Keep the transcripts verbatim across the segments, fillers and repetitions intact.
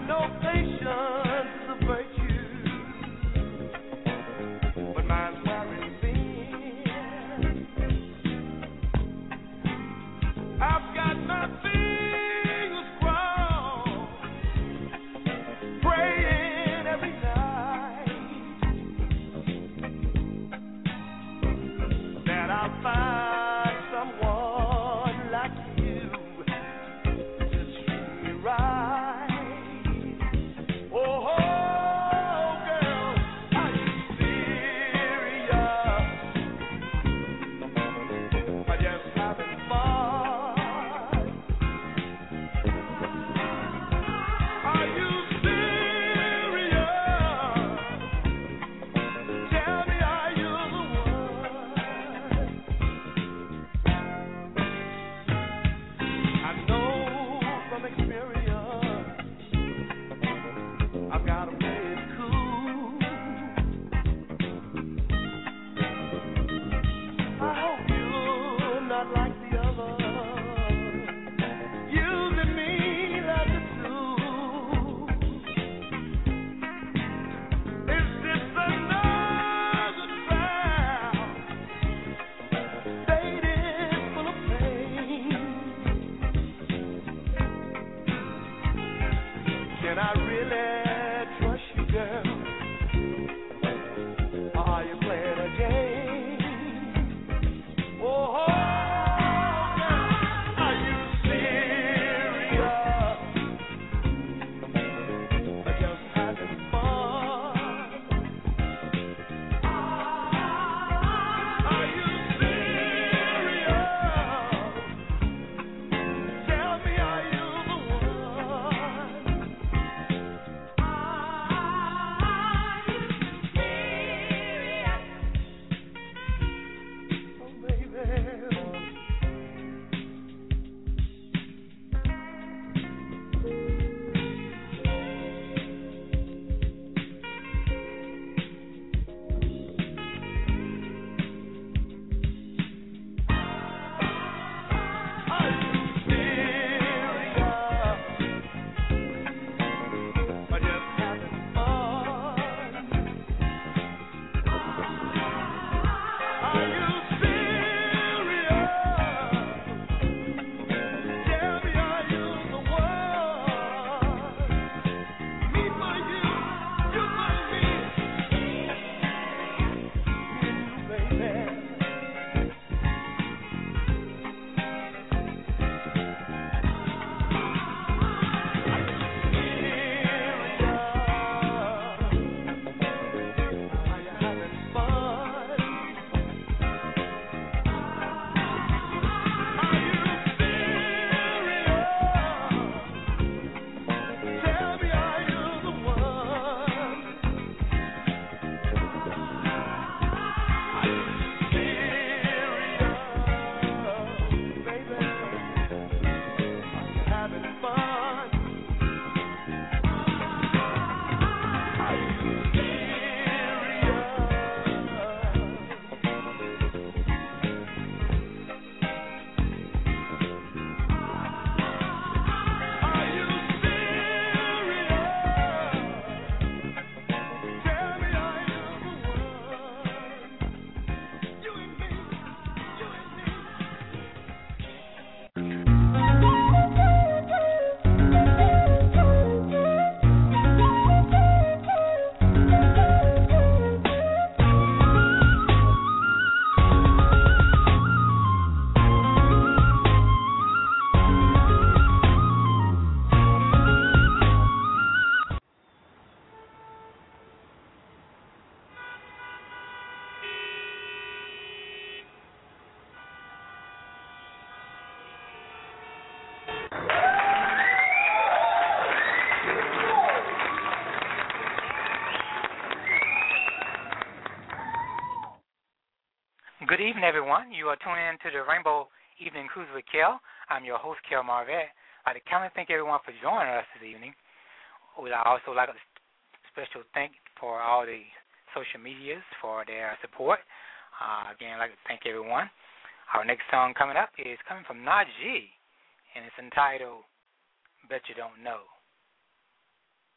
Good evening, everyone. You are tuning in to the Rainbow Evening Cruise with Kel. I'm your host, Kel Marvette. I'd like to kind of thank everyone for joining us this evening. We'd also like a special thank for all the social medias for their support. Uh, again, I'd like to thank everyone. Our next song coming up is coming from Najee, and it's entitled Bet You Don't Know.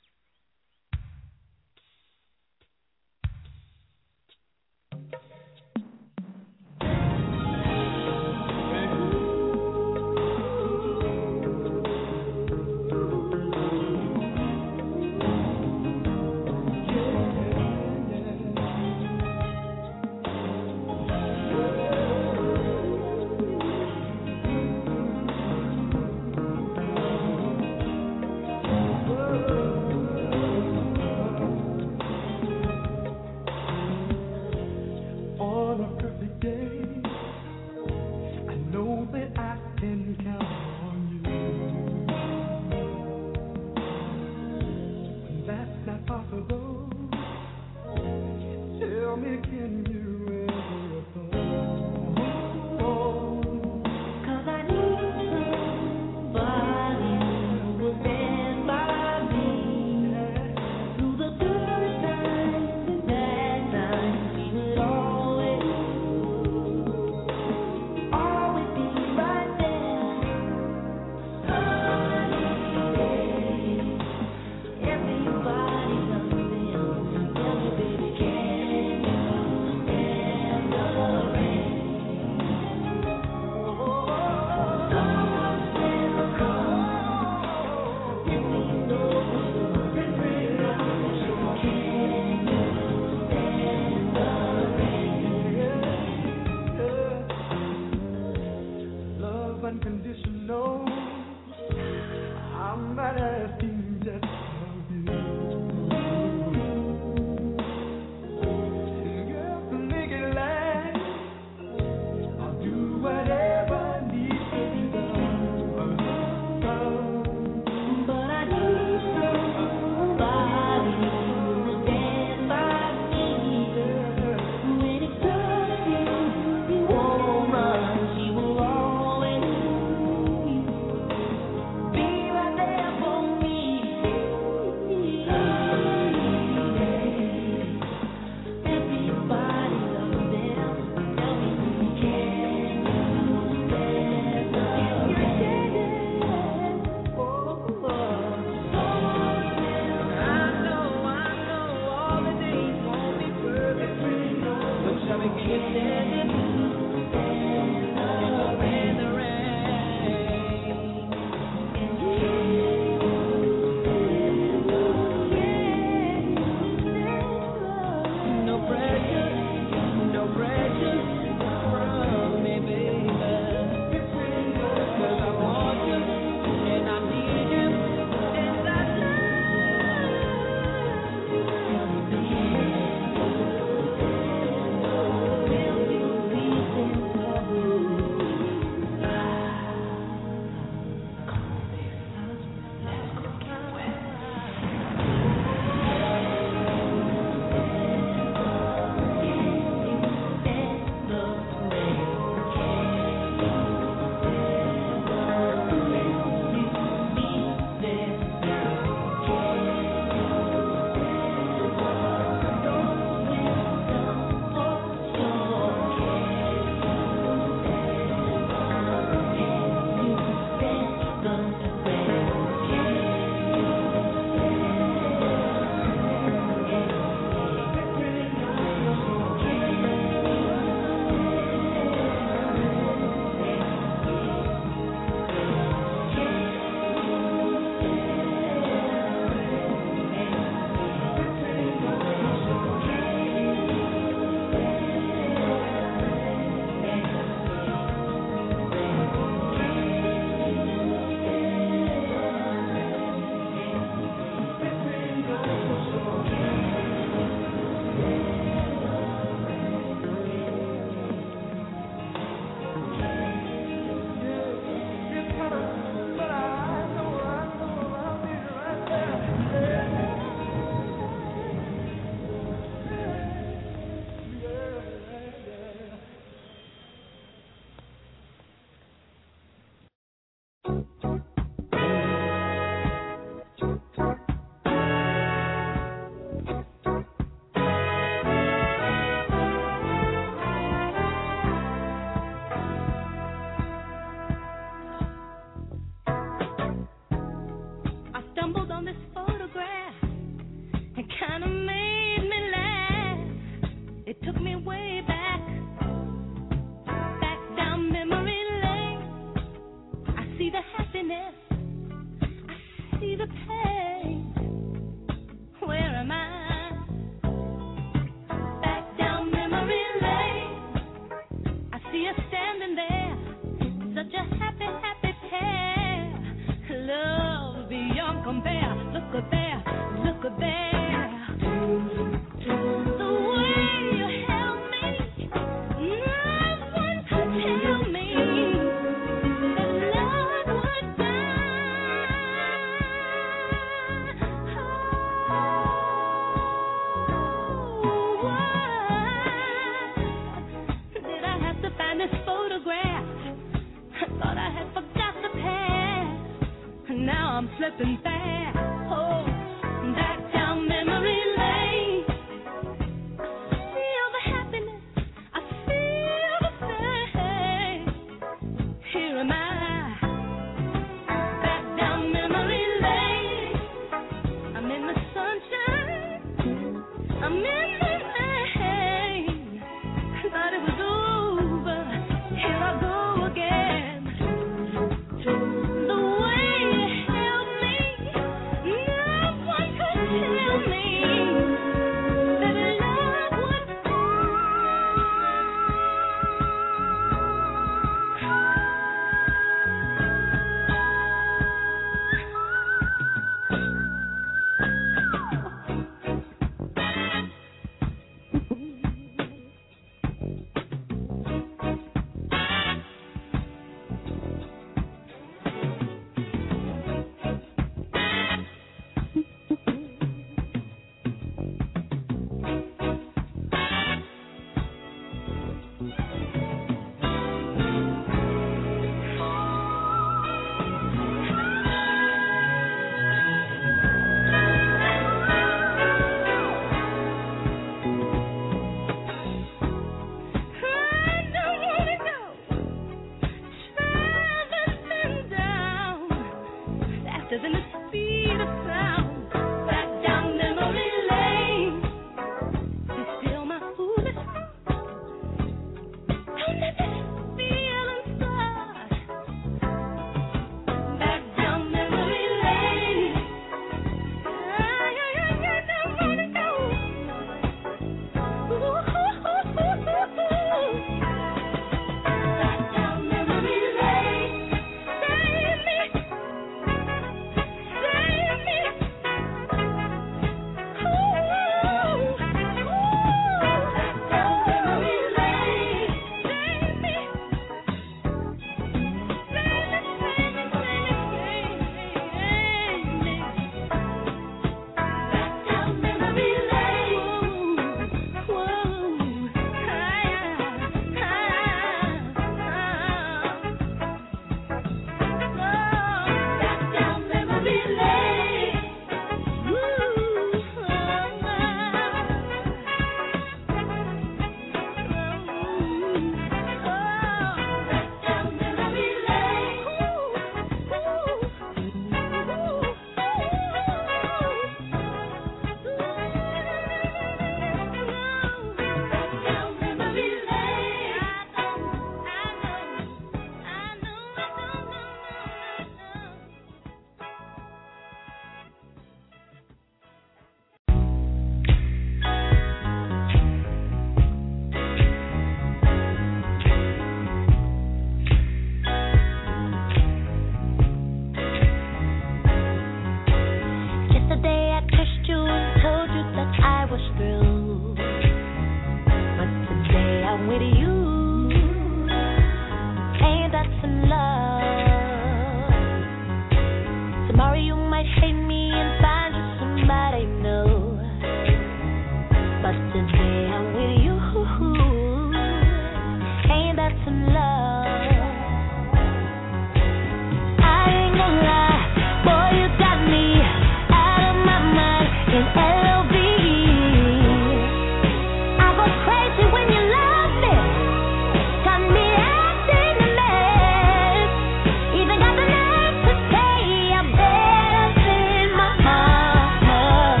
Even got the nerve to say I better than my mama.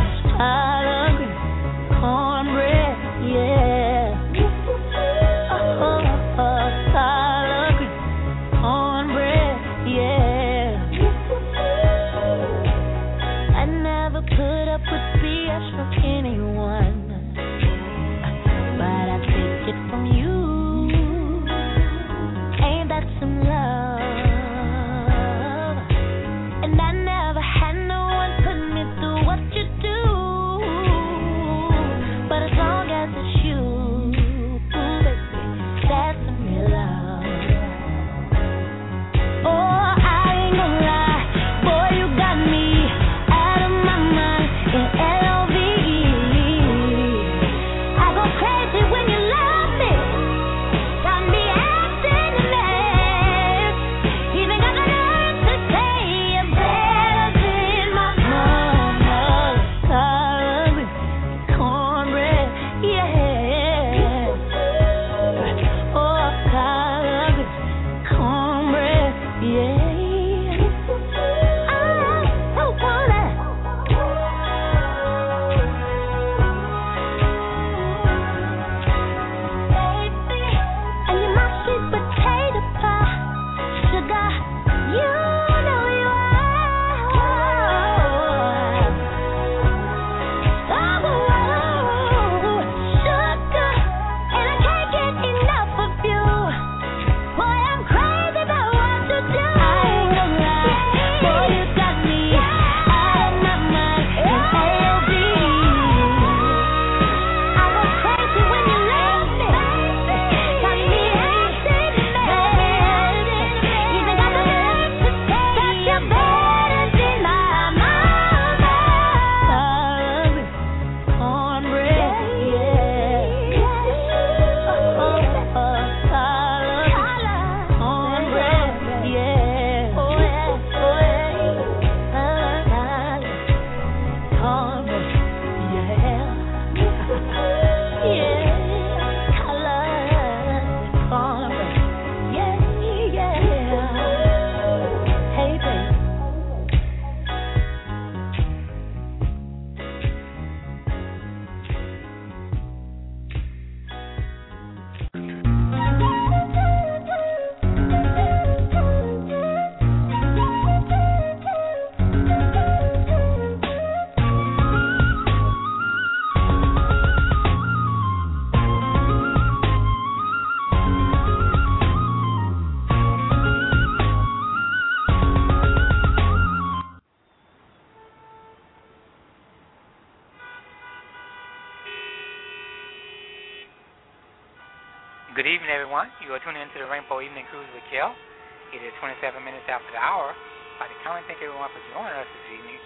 Good evening, everyone. You are tuning into the Rainbow Evening Cruise with Kel. It is twenty-seven minutes after the hour. I'd like to come and thank everyone for joining us this evening.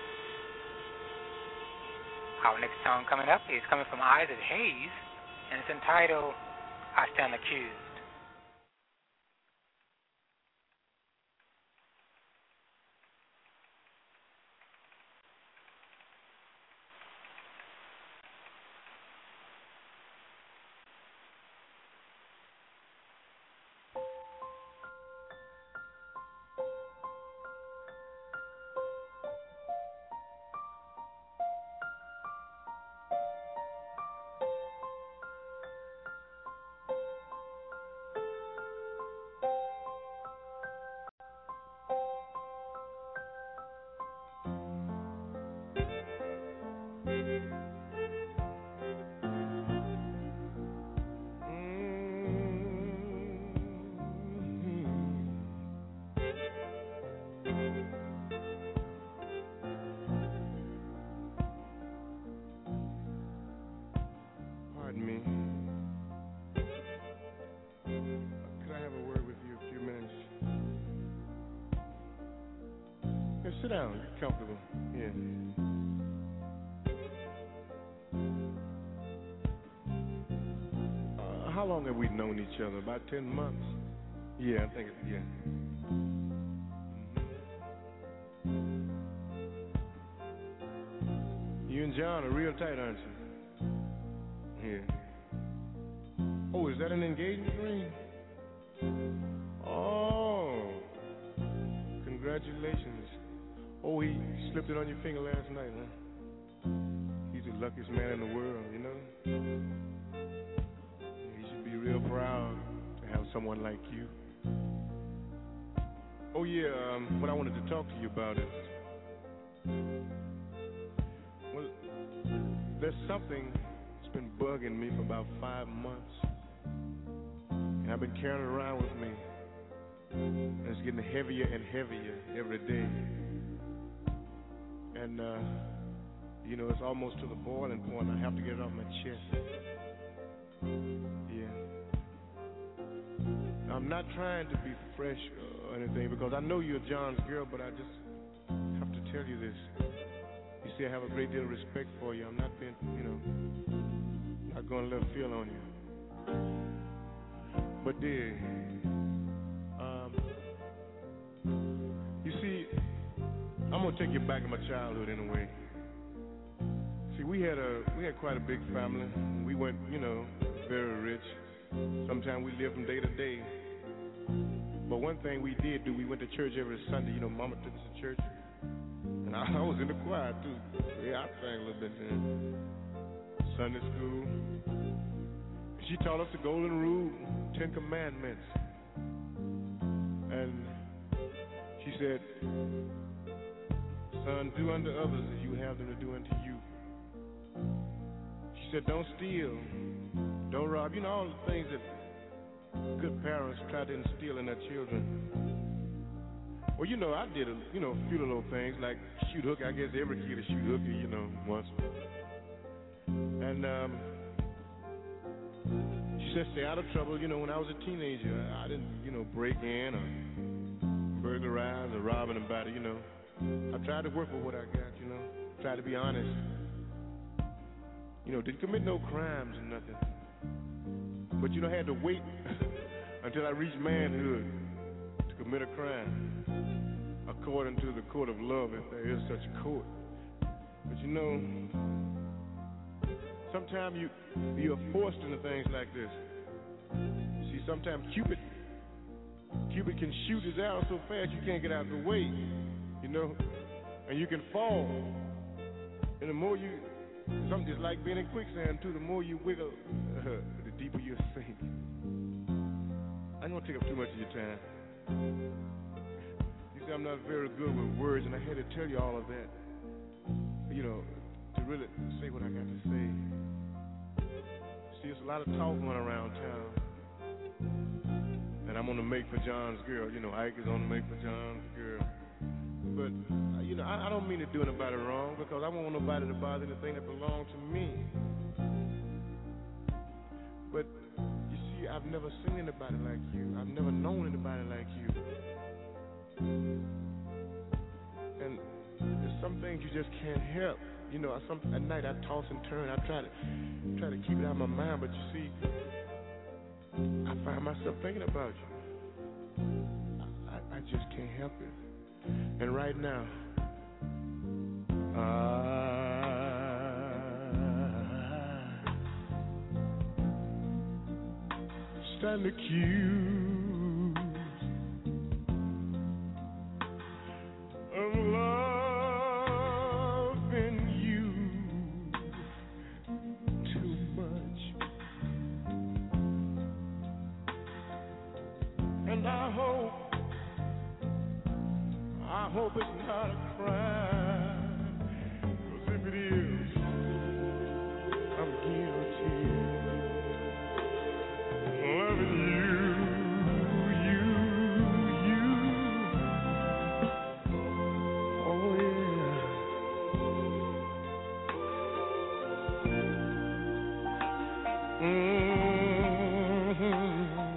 Our next song coming up is coming from Isaac Hayes, and it's entitled I Stand Accused. Sit down, get comfortable. Yeah. Uh, how long have we known each other? About ten months? Yeah, I think it's, yeah. You and John are real tight, aren't you? Yeah. Oh, is that an engagement ring? Oh, congratulations. Oh, he slipped it on your finger last night, huh? He's the luckiest man in the world, you know? He should be real proud to have someone like you. Oh, yeah, um, what I wanted to talk to you about is, well, there's something that's been bugging me for about five months. And I've been carrying it around with me. And it's getting heavier and heavier every day. And, uh, you know, it's almost to the boiling point. I have to get it off my chest. Yeah. I'm not trying to be fresh or anything because I know you're John's girl, but I just have to tell you this. You see, I have a great deal of respect for you. I'm not being, you know, not going to let feel on you. But, dear, um, you see, I'm gonna take you back to my childhood in a way. See, we had a we had quite a big family. We went, you know, very rich. Sometimes we lived from day to day. But one thing we did do, we went to church every Sunday. You know, Mama took us to church, and I, I was in the choir too. Yeah, I sang a little bit then. Sunday school. She taught us the Golden Rule, Ten Commandments, and she said, son, do unto others as you have them to do unto you. She said, don't steal, don't rob. You know, all the things that good parents try to instill in their children. Well, you know, I did, a, you know, a few little things, like shoot hook. I guess every kid is shoot hooky, you know, once. And um, she said, stay out of trouble. You know, when I was a teenager, I didn't, you know, break in or burglarize or rob anybody, you know. I tried to work with what I got, you know. Tried to be honest. You know, didn't commit no crimes or nothing. But, you know, I had to wait until I reached manhood to commit a crime, according to the court of love, if there is such a court. But, you know, sometimes you, you're forced into things like this. See, sometimes Cupid, Cupid can shoot his arrow so fast you can't get out of the way. You know, and you can fall. And the more you, something just like being in quicksand too, the more you wiggle, uh, the deeper you sink. I don't want to take up too much of your time. You see, I'm not very good with words, and I had to tell you all of that, you know, to really say what I got to say. See, there's a lot of talk going around town. And I'm on the Make for John's Girl. You know, Ike is on the Make for John's Girl. But, you know, I, I don't mean to do anybody wrong because I don't want nobody to bother anything that belongs to me. But, you see, I, I've never seen anybody like you. I've never known anybody like you. And there's some things you just can't help. You know, some, at night I toss and turn. I try to try to keep it out of my mind, but you see, I find myself thinking about you. I, I just can't help it. And right now, I stand accused of loving you too much, and I hope, I hope it's not a crime, 'cause if it is, I'm guilty. Loving you, you, you. Oh yeah. Mm-hmm.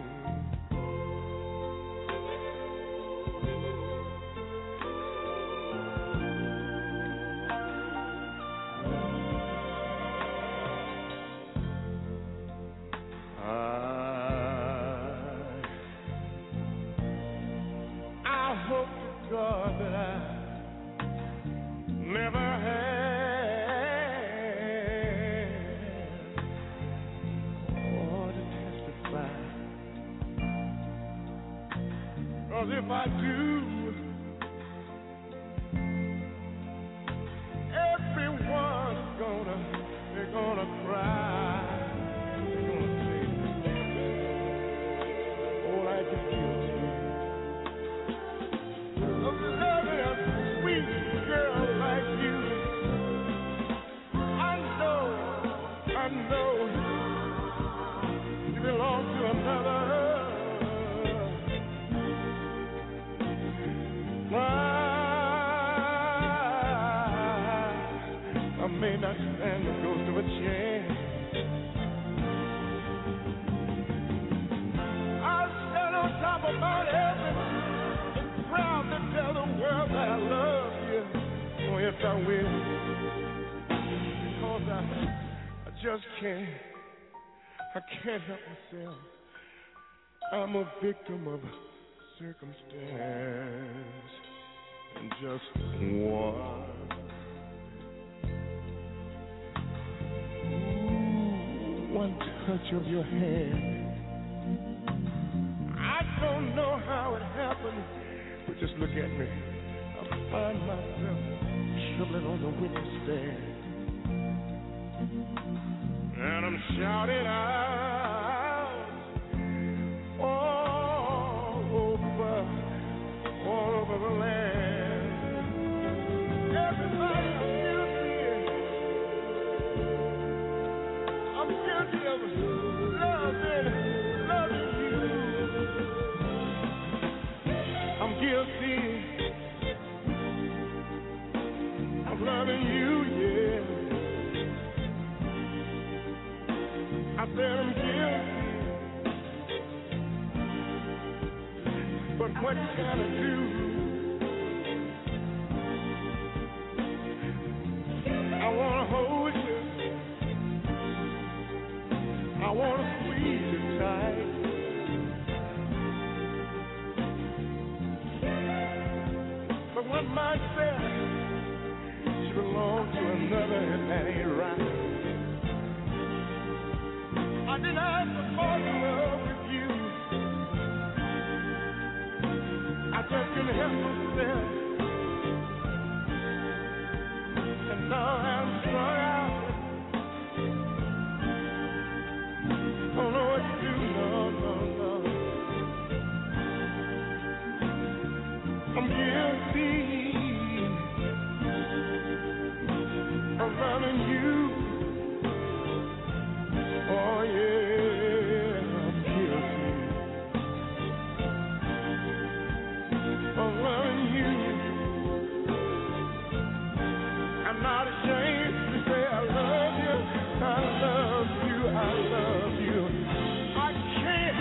God, that I never had for to testify. 'Cause if I do, everyone's gonna, they're gonna cry. They're gonna say, oh, I can feel it. Loving a sweet girl like you, I know, I know you belong to another. I, I may not stand the ghost of a chance. I stand on top of Mount Everest, proud to tell the world that I love you. Oh, yes, I will. Because I, I just can't, I can't help myself. I'm a victim of circumstance. And just one, ooh, one touch of your hand. I don't know how it happened, but just look at me. I find myself trembling on the witness stand, and I'm shouting out all over, all over the land. Everybody, I'm guilty. I'm guilty of loving, loving you. I'm guilty of loving you, yeah. I said I'm guilty, but what can I do? I wanna hold you, I wanna squeeze you tight. But one might say she belongs to another, and that ain't right. I didn't ask to fall in love with you. I just couldn't help myself. And now I'm strung out. Don't know what to do, no, no, no. I'm guilty of loving you. Oh yeah, I'm guilty of loving you. I'm not ashamed to say I love you. I love you. I love you. I can't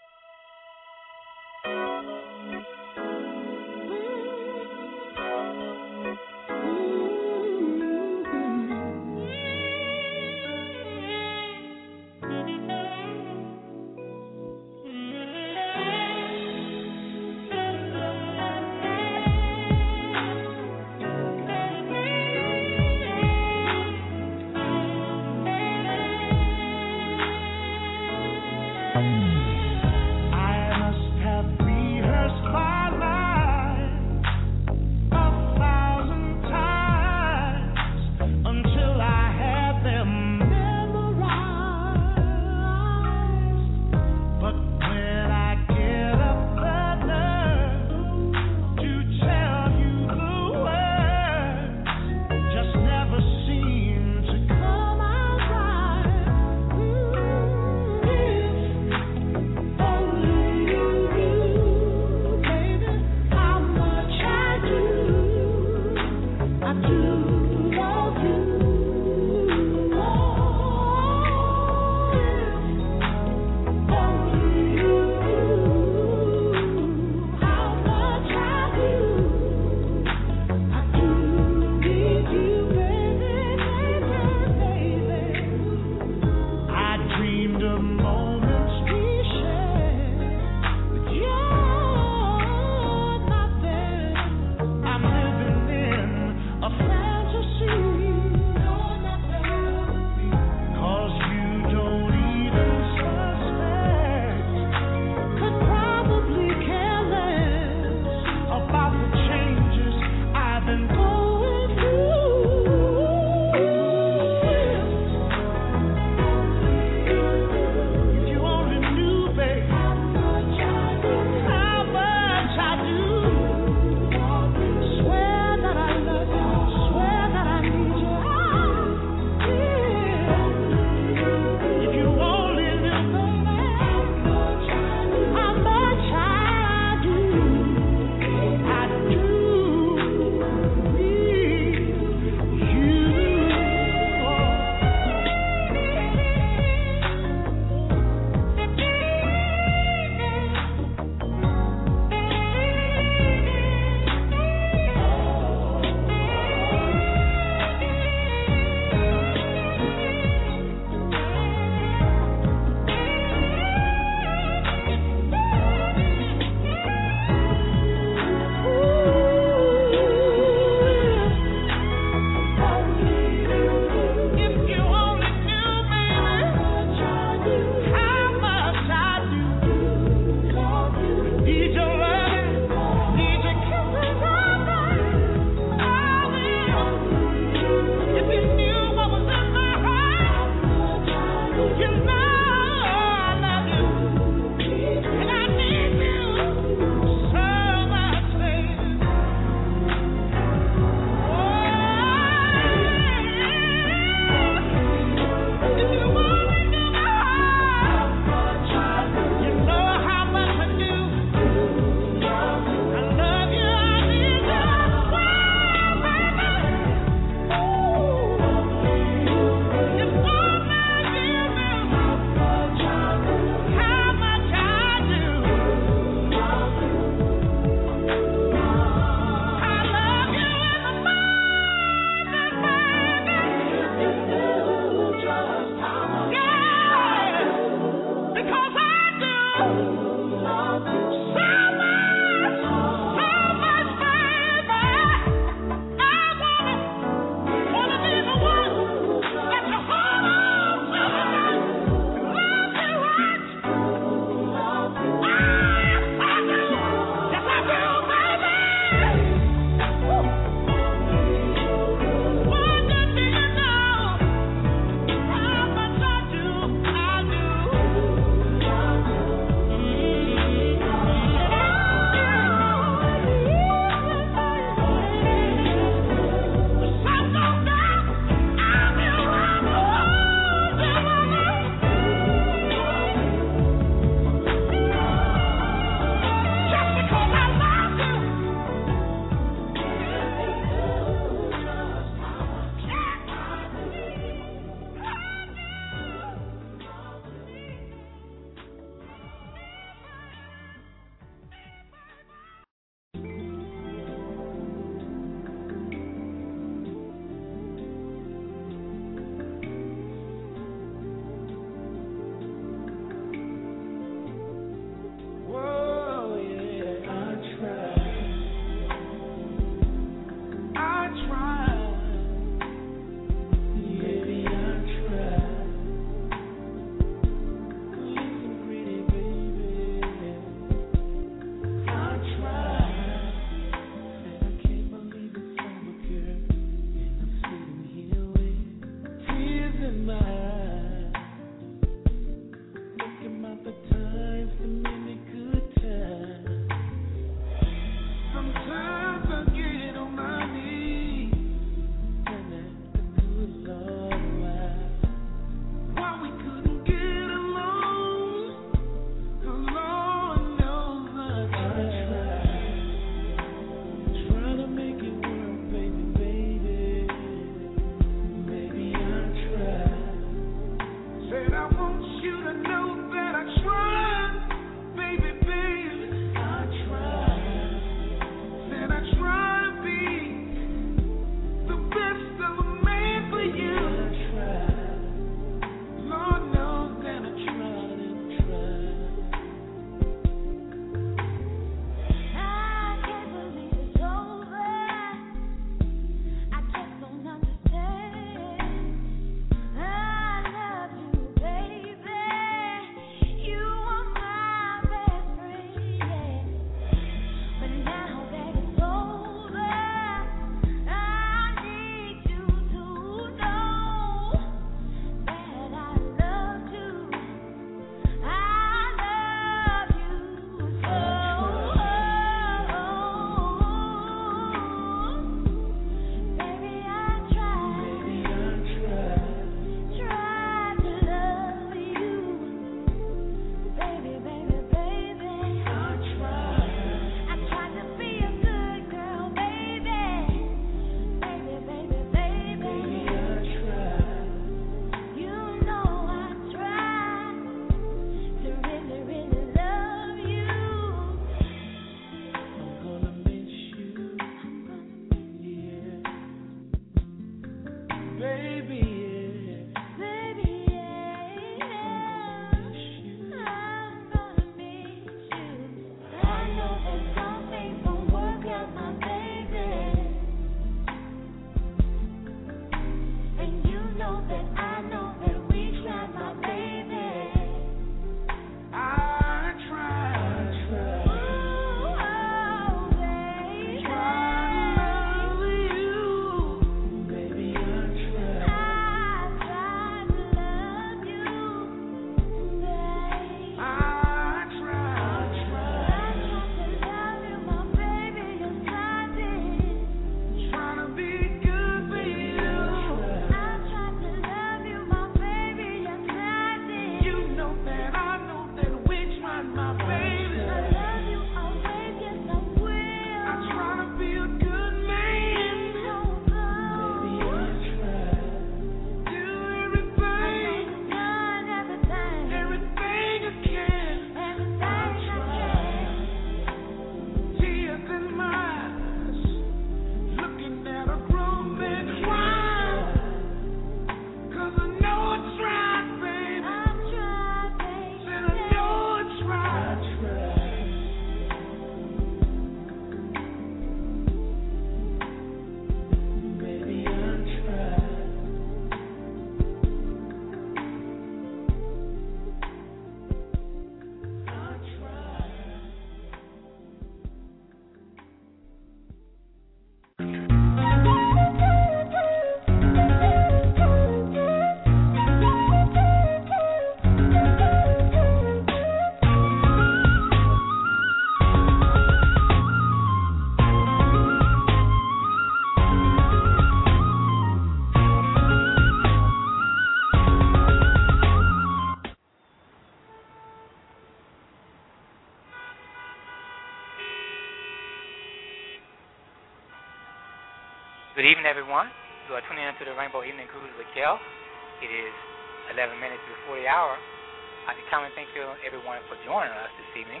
Good evening, everyone. You are tuning in to the Rainbow Evening Cruise with Kel. It is eleven minutes before the hour. I'd like to come and thank you, everyone, for joining us this evening.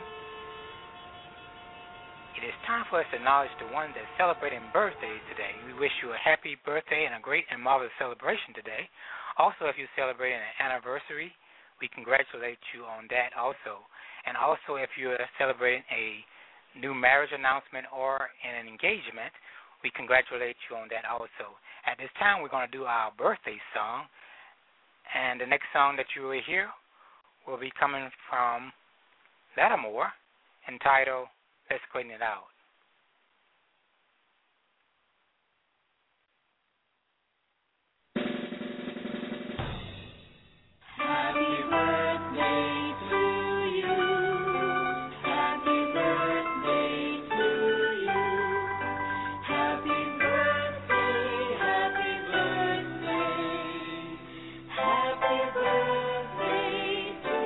It is time for us to acknowledge the one that's celebrating birthdays today. We wish you a happy birthday and a great and marvelous celebration today. Also, if you're celebrating an anniversary, we congratulate you on that also. And also, if you're celebrating a new marriage announcement or an engagement, we congratulate you on that also. At this time, we're going to do our birthday song. And the next song that you will hear will be coming from Lattimore, entitled Let's Clean It Out. Happy birthday to you. Happy birthday to you. Happy birthday, happy birthday. Happy birthday to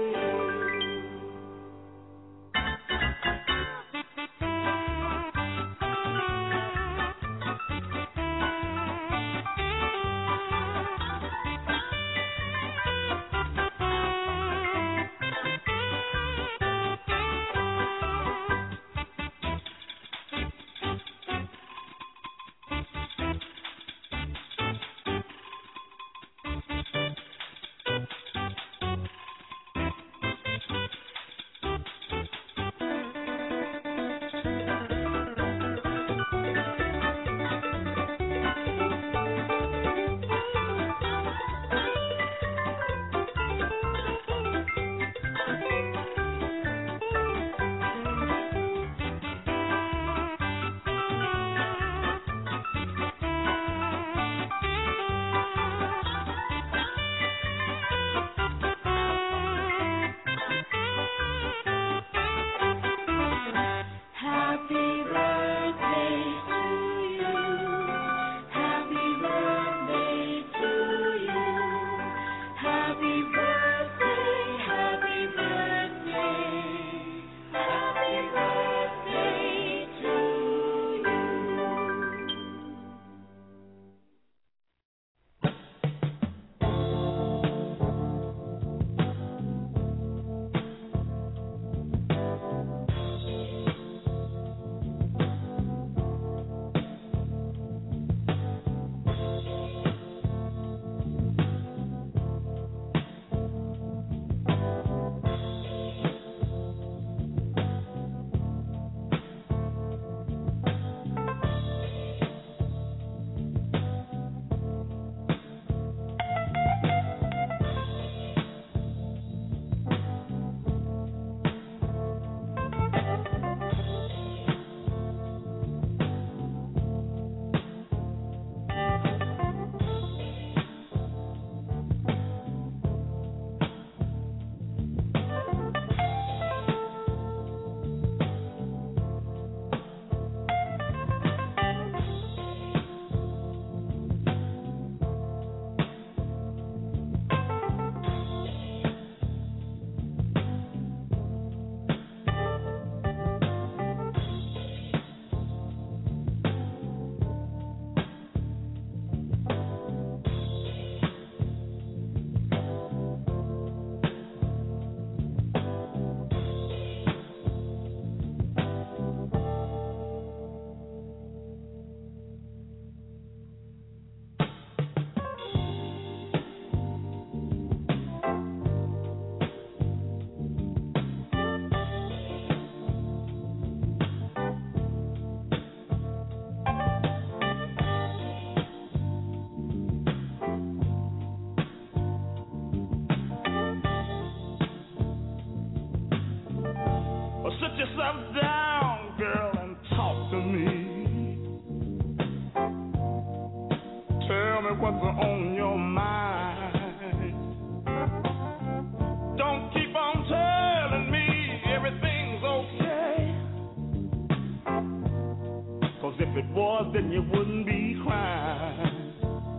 then you wouldn't be crying.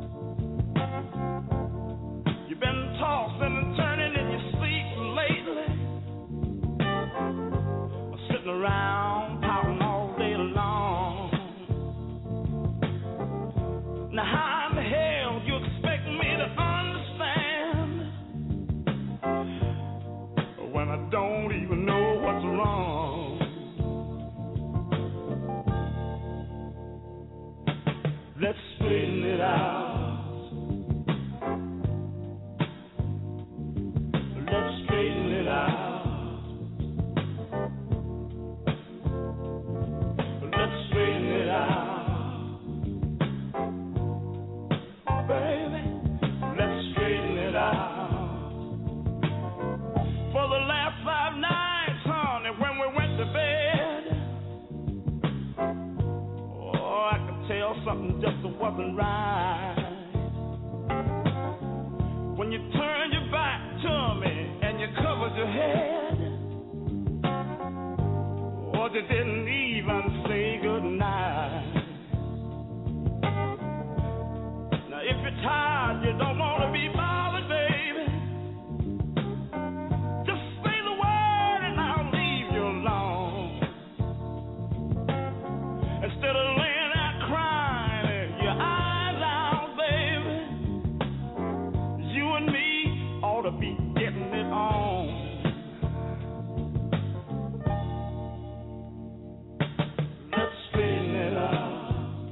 You've been tossing and turning in your sleep lately, sitting around pouting all day long. Now how in the hell you expect me to understand when I don't even know what's wrong? Let's straighten it out. Let's straighten it out. Let's straighten it out. Baby, let's straighten it out. For the last five nights, honey, when we went to bed, oh, I could tell something just wasn't right. When you turned your back to me and you covered your head, or you didn't even say goodnight. Now if you're tired, you don't want to be bothered, baby, just say the word and I'll leave you alone. Instead of laying out crying your eyes out, baby, you and me ought to be getting it on. Let's straighten it out.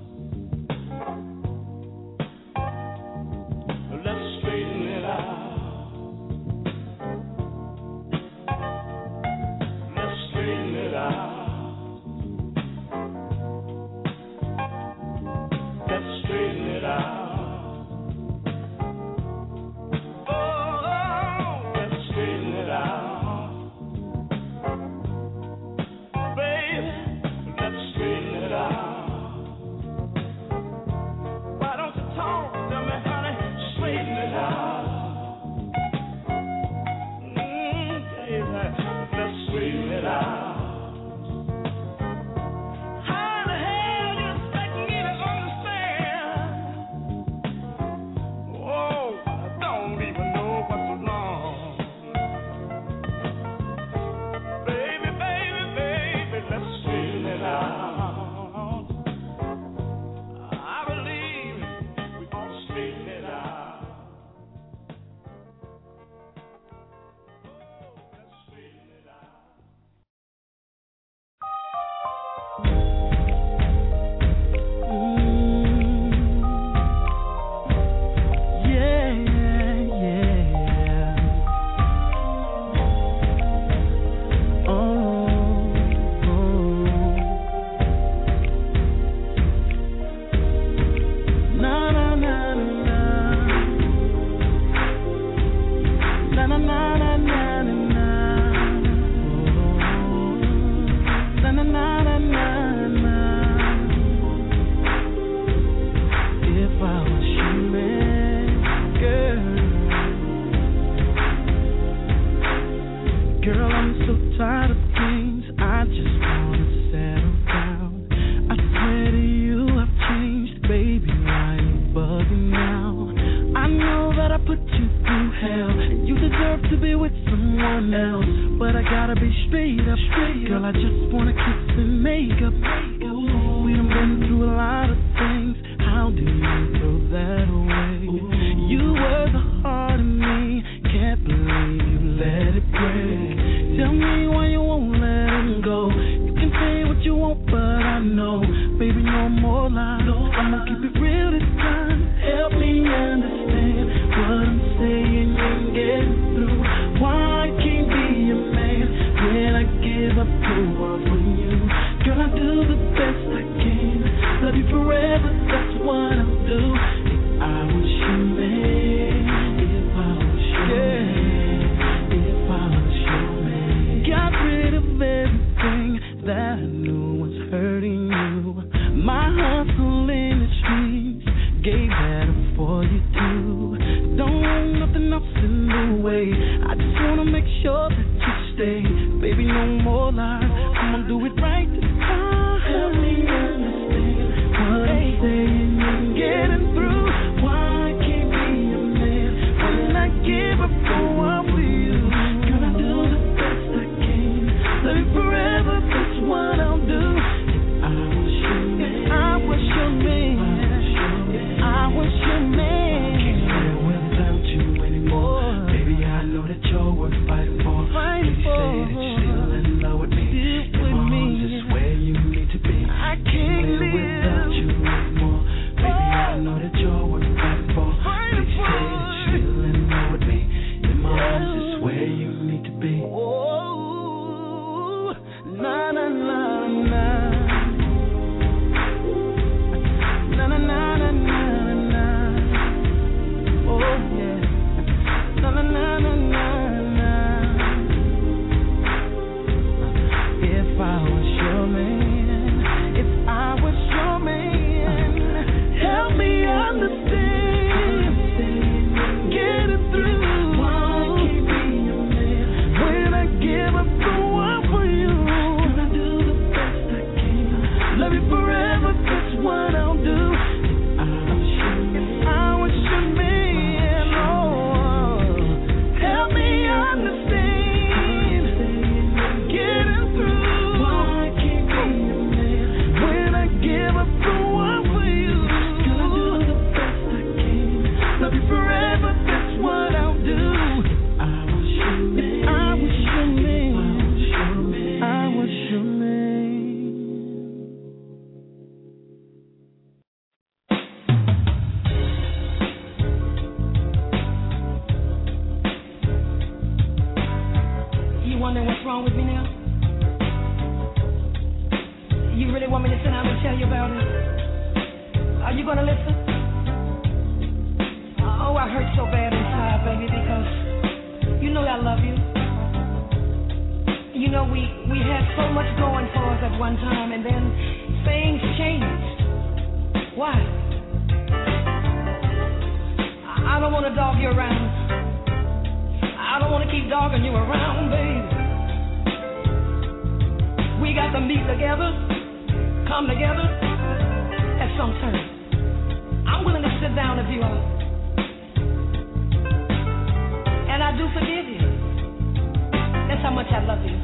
Let's straighten it out. Let's straighten it out. Let's straighten it out. I gonna listen? Oh, I hurt so bad inside, baby, because you know I love you. You know we, we had so much going for us at one time, and then things changed. Why? I don't want to dog you around. I don't want to keep dogging you around, baby. We got to meet together, come together at some time. I'm willing to sit down if you are. And I do forgive you. That's how much I love you.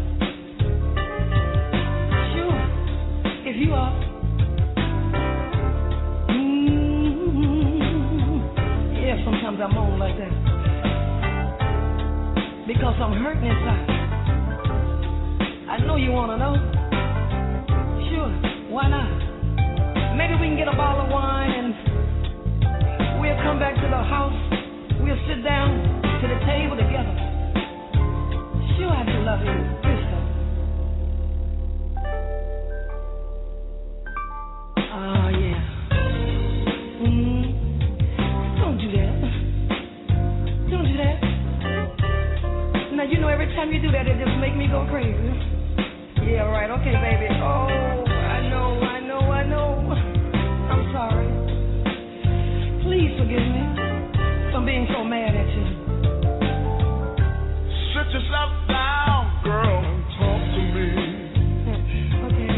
Sure, if you are. Mm-hmm. Yeah, sometimes I moan like that. Because I'm hurting inside. I know you want to know. Sure, why not? Maybe we can get a bottle of wine and we'll come back to the house. We'll sit down to the table together. Sure, I do love you, sister. Oh, yeah. Mm-hmm. Don't do that. Don't do that. Now, you know, every time you do that, it just makes me go crazy. Yeah, right. Okay, baby. Oh, I know, I know, I know. I'm sorry. Please forgive me for being so mad at you. Sit yourself down, girl, and talk to me. Okay.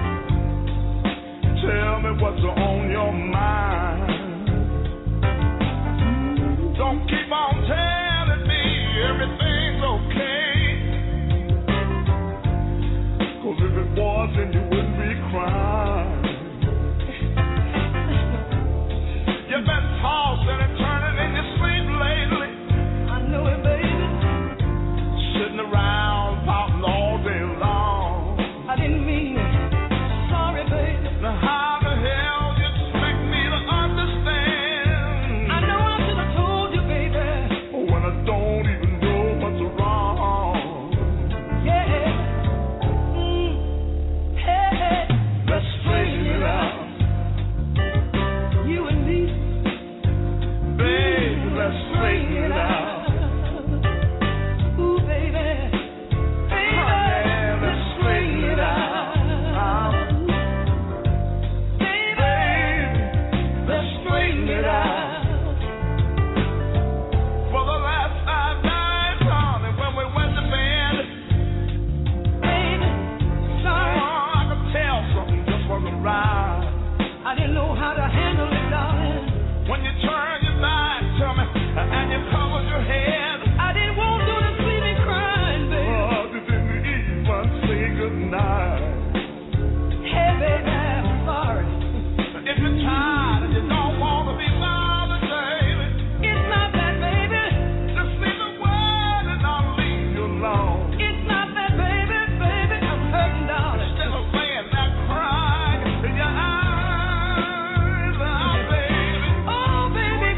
Tell me what's on your mind. Don't keep on telling me everything's okay. Cause if it was, then you wouldn't be crying. You've been tossing and turning in your sleep lately. I know it, baby. Sitting around pouting all day long. I didn't mean it. Sorry, baby. Now how the hell you expect me to understand? I know I should have told you, baby. When I don't even know what's wrong. Yeah. Mm. Hey, hey. Let's straighten it out. You and me. Baby, let's straighten it out. Ooh, baby. Baby, Yeah, let's straighten it out. Baby, Let's straighten it out. For the last five nights, honey, when we went to bed, baby. Sorry. oh, I could tell something just wasn't right. I didn't know how to handle it, darling. When you turned your back to me and you covered your head, I didn't want to do the sleeping crying, baby. oh, you didn't even say goodnight. Hey, baby, I'm sorry. If you're tired and you don't want to be bothered, baby, It's not that, baby. just leave a word and I'll leave you alone. It's not that, baby, baby. I'm hurting, darling. Instead of laying there crying in your eyes, ah, baby. Oh, baby,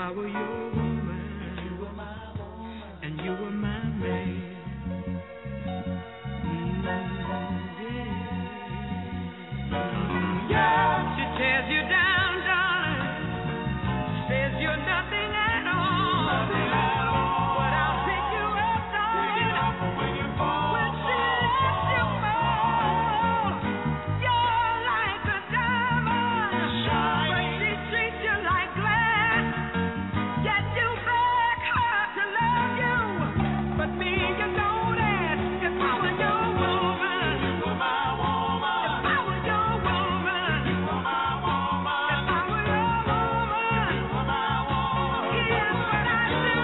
I were your woman, you were my woman, and you were my man. Mm, yeah. She tears you down, darling. Says you're nothing at all. Nothing at all. But I'll pick you up, darling. Pick you up when you fall. When she lets you fall, you're like a diamond. Shine. But she treats you like glass. Yet you beg her to love you. But me, you don't ask. If I were your woman, you were my woman. If I were your woman, you were my woman. If I were your woman, you were my woman. Here's what I do.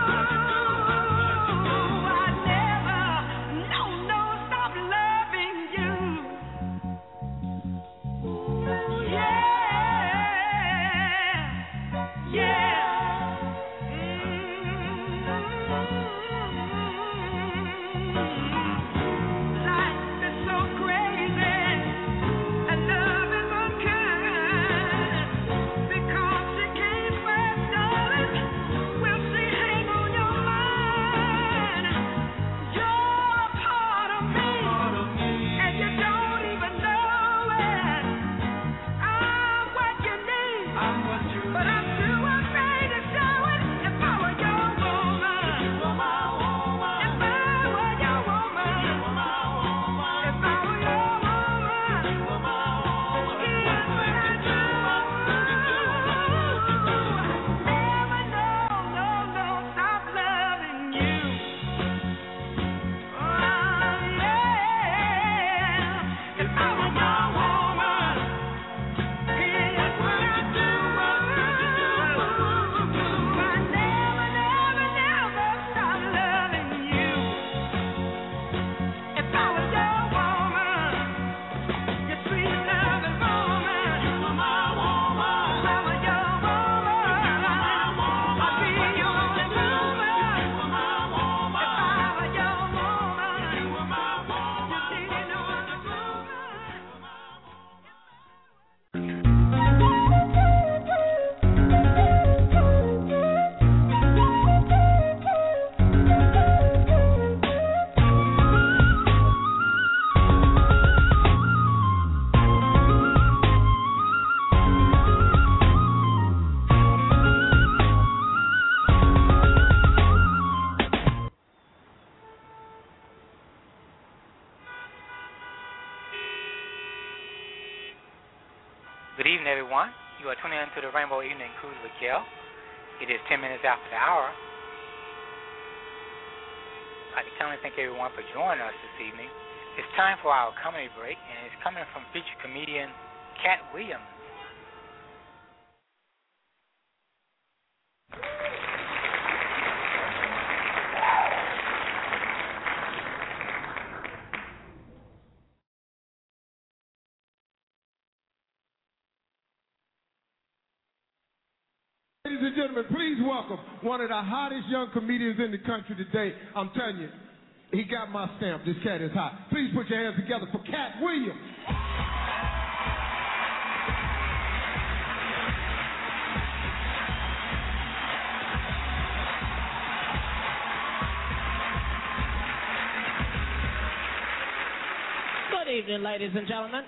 I never, no, no, stop loving you. Yeah, yeah. Life is so crazy and love is unkind. Because she came first, darling, will she hang on your mind? You're a part of me, and you don't even know it. I'm what you need, but I'm too afraid to show it. If I were your woman, you were my woman. If I were your woman, you were my woman. If I were your woman, you were my woman. Here's what I do. Never, no, no, no, stop loving you. Oh, yeah. If I were your woman, here's what I do. I never, never, never stop loving you. If I was your woman, your sweet loving woman, you were my woman. If I was your woman, I'd be your only woman. You were my woman. If I were your woman, you were my woman. You didn't know I was woman. Good evening, everyone. You are tuning in to the Rainbow Evening Cruise with Kel. It is ten minutes after the hour. I'd like to kindly thank everyone for joining us this evening. It's time for our comedy break, and it's coming from featured comedian Cat Williams. Ladies and gentlemen, please welcome one of the hottest young comedians in the country today. I'm telling you, he got my stamp. This cat is hot. Please put your hands together for Cat Williams. Good evening, ladies and gentlemen.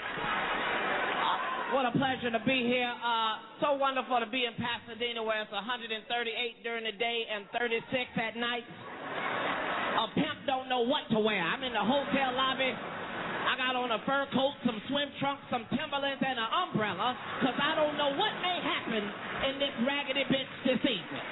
What a pleasure to be here. Uh, so wonderful to be in Pasadena where it's one hundred thirty-eight during the day and thirty-six at night. A pimp don't know what to wear. I'm in the hotel lobby. I got on a fur coat, some swim trunks, some Timberlands, and an umbrella because I don't know what may happen in this raggedy bitch this evening.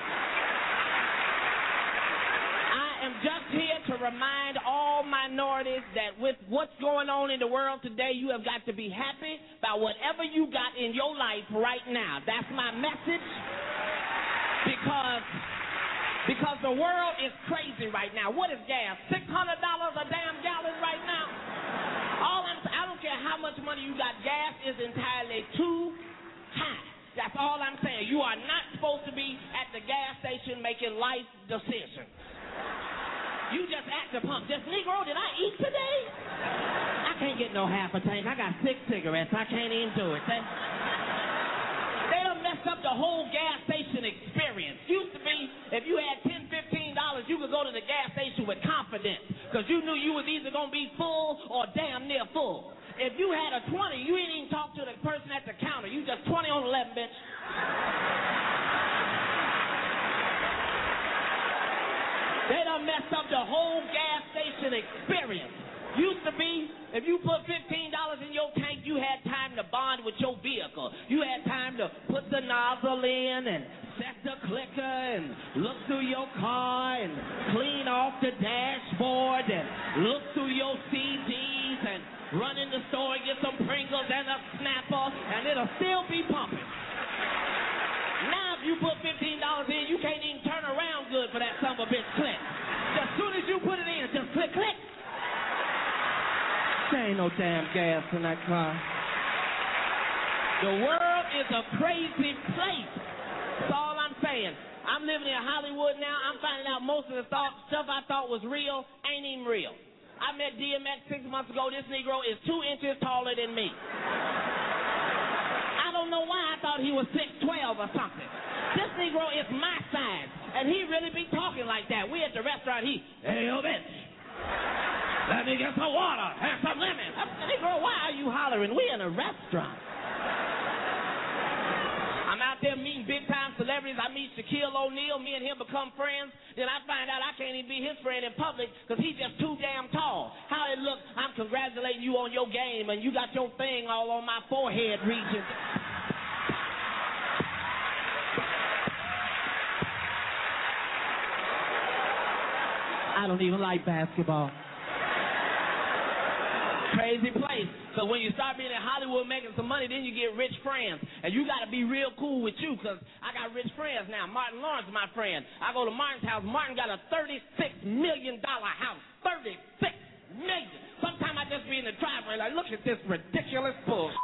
I am just here to remind all minorities that with what's going on in the world today, you have got to be happy about whatever you got in your life right now. That's my message because, because the world is crazy right now. What is gas? six hundred dollars a damn gallon right now? All I'm, I don't care how much money you got, gas is entirely too high. That's all I'm saying. You are not supposed to be at the gas station making life decisions. You just at the pump. Just, Negro, did I eat today? I can't get no half a tank. I got six cigarettes. I can't even do it. They, they done messed up the whole gas station station experience. Used to be, if you had ten, fifteen dollars, you could go to the gas station with confidence because you knew you was either going to be full or damn near full. If you had a twenty, you didn't even talk to the person at the counter. You just twenty on eleven, bitch. They done messed up the whole gas station experience. Used to be, if you put fifteen dollars in your tank, you had time to bond with your vehicle. You had time to put the nozzle in and set the clicker and look through your car and clean off the dashboard and look through your C Ds and run in the store and get some Pringles and a Snapper, and it'll still be pumping. Now if you put fifteen dollars in, you can't even turn around good for that son of a bitch click. As soon as you put it in, just click, click. There ain't no damn gas in that car. The world is a crazy place. That's all I'm saying. I'm living in Hollywood now. I'm finding out most of the thought, stuff I thought was real ain't even real. I met D M X six months ago. This Negro is two inches taller than me. I don't know why I thought he was six twelve or something. This Negro is my size, and he really be talking like that. We at the restaurant, he, hey, yo, bitch, let me get some water and some lemon. Negro, why are you hollering? We in a restaurant. I'm out there meeting big-time celebrities. I meet Shaquille O'Neal. Me and him become friends. Then I find out I can't even be his friend in public because he's just too damn tall. How it look, I'm congratulating you on your game, and you got your thing all on my forehead region. I don't even like basketball. Crazy place. So when you start being in Hollywood making some money, then you get rich friends. And you got to be real cool with you because I got rich friends now. Martin Lawrence is my friend. I go to Martin's house. Martin got a thirty-six million dollars house. thirty-six million dollars. Sometimes I just be in the driveway like, look at this ridiculous bullshit.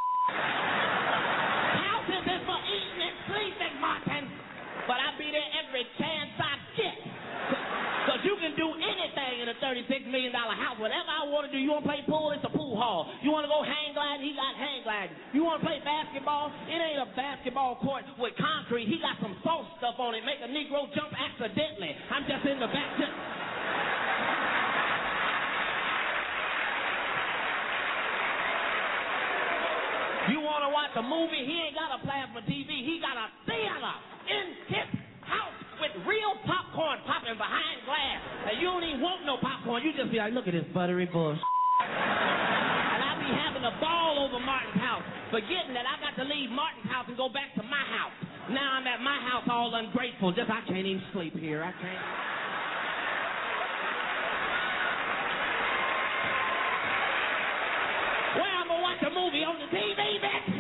Houses is for eating and sleeping, Martin. But I be there every chance I get. Because you can do anything in a thirty-six million dollars house. Whatever I want to do. You want to play pool? It's a pool hall. You want to go hang gliding? He got hang gliding. You want to play basketball? It ain't a basketball court with concrete. He got some soft stuff on it. Make a Negro jump accidentally. I'm just in the back. Just... You want to watch a movie? He ain't got a plasma T V. He got a theater in his house with real popcorn popping behind glass. And you don't even want no popcorn. You just be like, look at this buttery bullshit. And I be having a ball over Martin's house, forgetting that I got to leave Martin's house and go back to my house. Now I'm at my house all ungrateful. Just I can't even sleep here. I can't. Where I'm gonna watch a movie on the T V, bitch?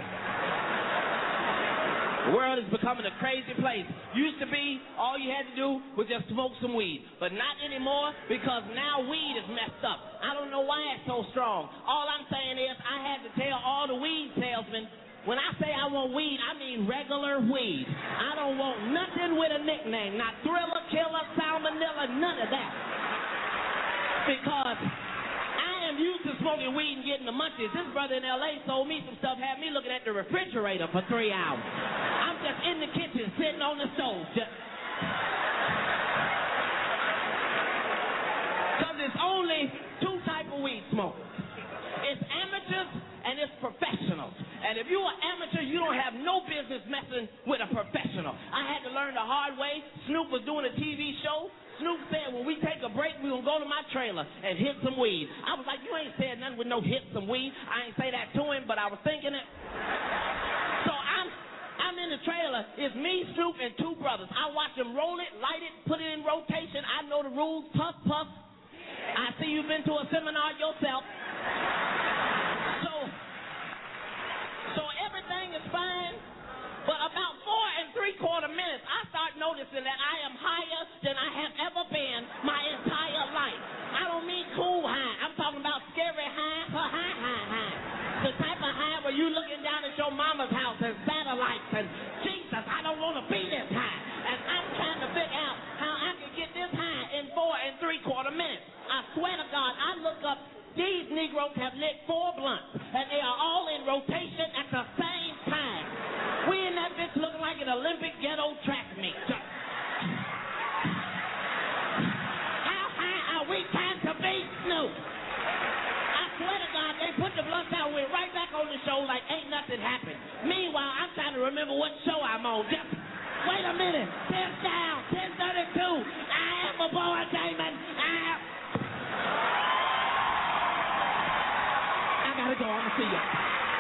The world is becoming a crazy place. Used to be, all you had to do was just smoke some weed. But not anymore because now weed is messed up. I don't know why it's so strong. All I'm saying is I had to tell all the weed salesmen, when I say I want weed, I mean regular weed. I don't want nothing with a nickname. Not Thriller, Killer, Salmonella, none of that. Because I am used to smoking weed and getting the munchies. This brother in L A sold me some stuff, had me looking at the refrigerator for three hours. I'm just in the kitchen, sitting on the stove. Just... Because there's only two type of weed smokers. It's amateurs and it's professionals. And if you're an amateur, you don't have no business messing with a professional. I had to learn the hard way. Snoop was doing a T V show. Snoop said, when we take a break, we're going to go to my trailer and hit some weed. I was like, you ain't said nothing with no hit some weed. I ain't say that to him, but I was thinking it. So I'm I'm in the trailer. It's me, Snoop, and two brothers. I watch them roll it, light it, put it in rotation. I know the rules. Puff, puff. I see you've been to a seminar yourself. So, so everything is fine. But about four and three quarter minutes, I start noticing that I am higher than I have ever been my entire life. I don't mean cool high. I'm talking about scary high, high, high, high. The type of high where you looking down at your mama's house and satellites and Jesus, I don't want to be this high. And I'm trying to figure out how I can get this high in four and three quarter minutes. I swear to God, I look up, these Negroes have lit four blunts, and they are all in rotation at the same time. We in that bitch looking like an Olympic ghetto track meet. show like ain't nothing happened. Meanwhile, I'm trying to remember what show I'm on. Just wait a minute. ten down, ten thirty-two. I am a boy, Damon. I am... I gotta go. I'm gonna see you.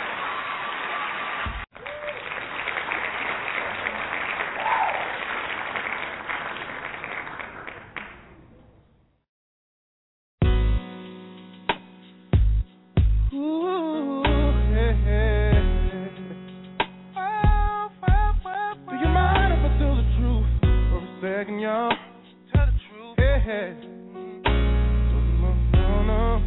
Second, y'all, tell the truth. Yeah, yeah. No, no, no.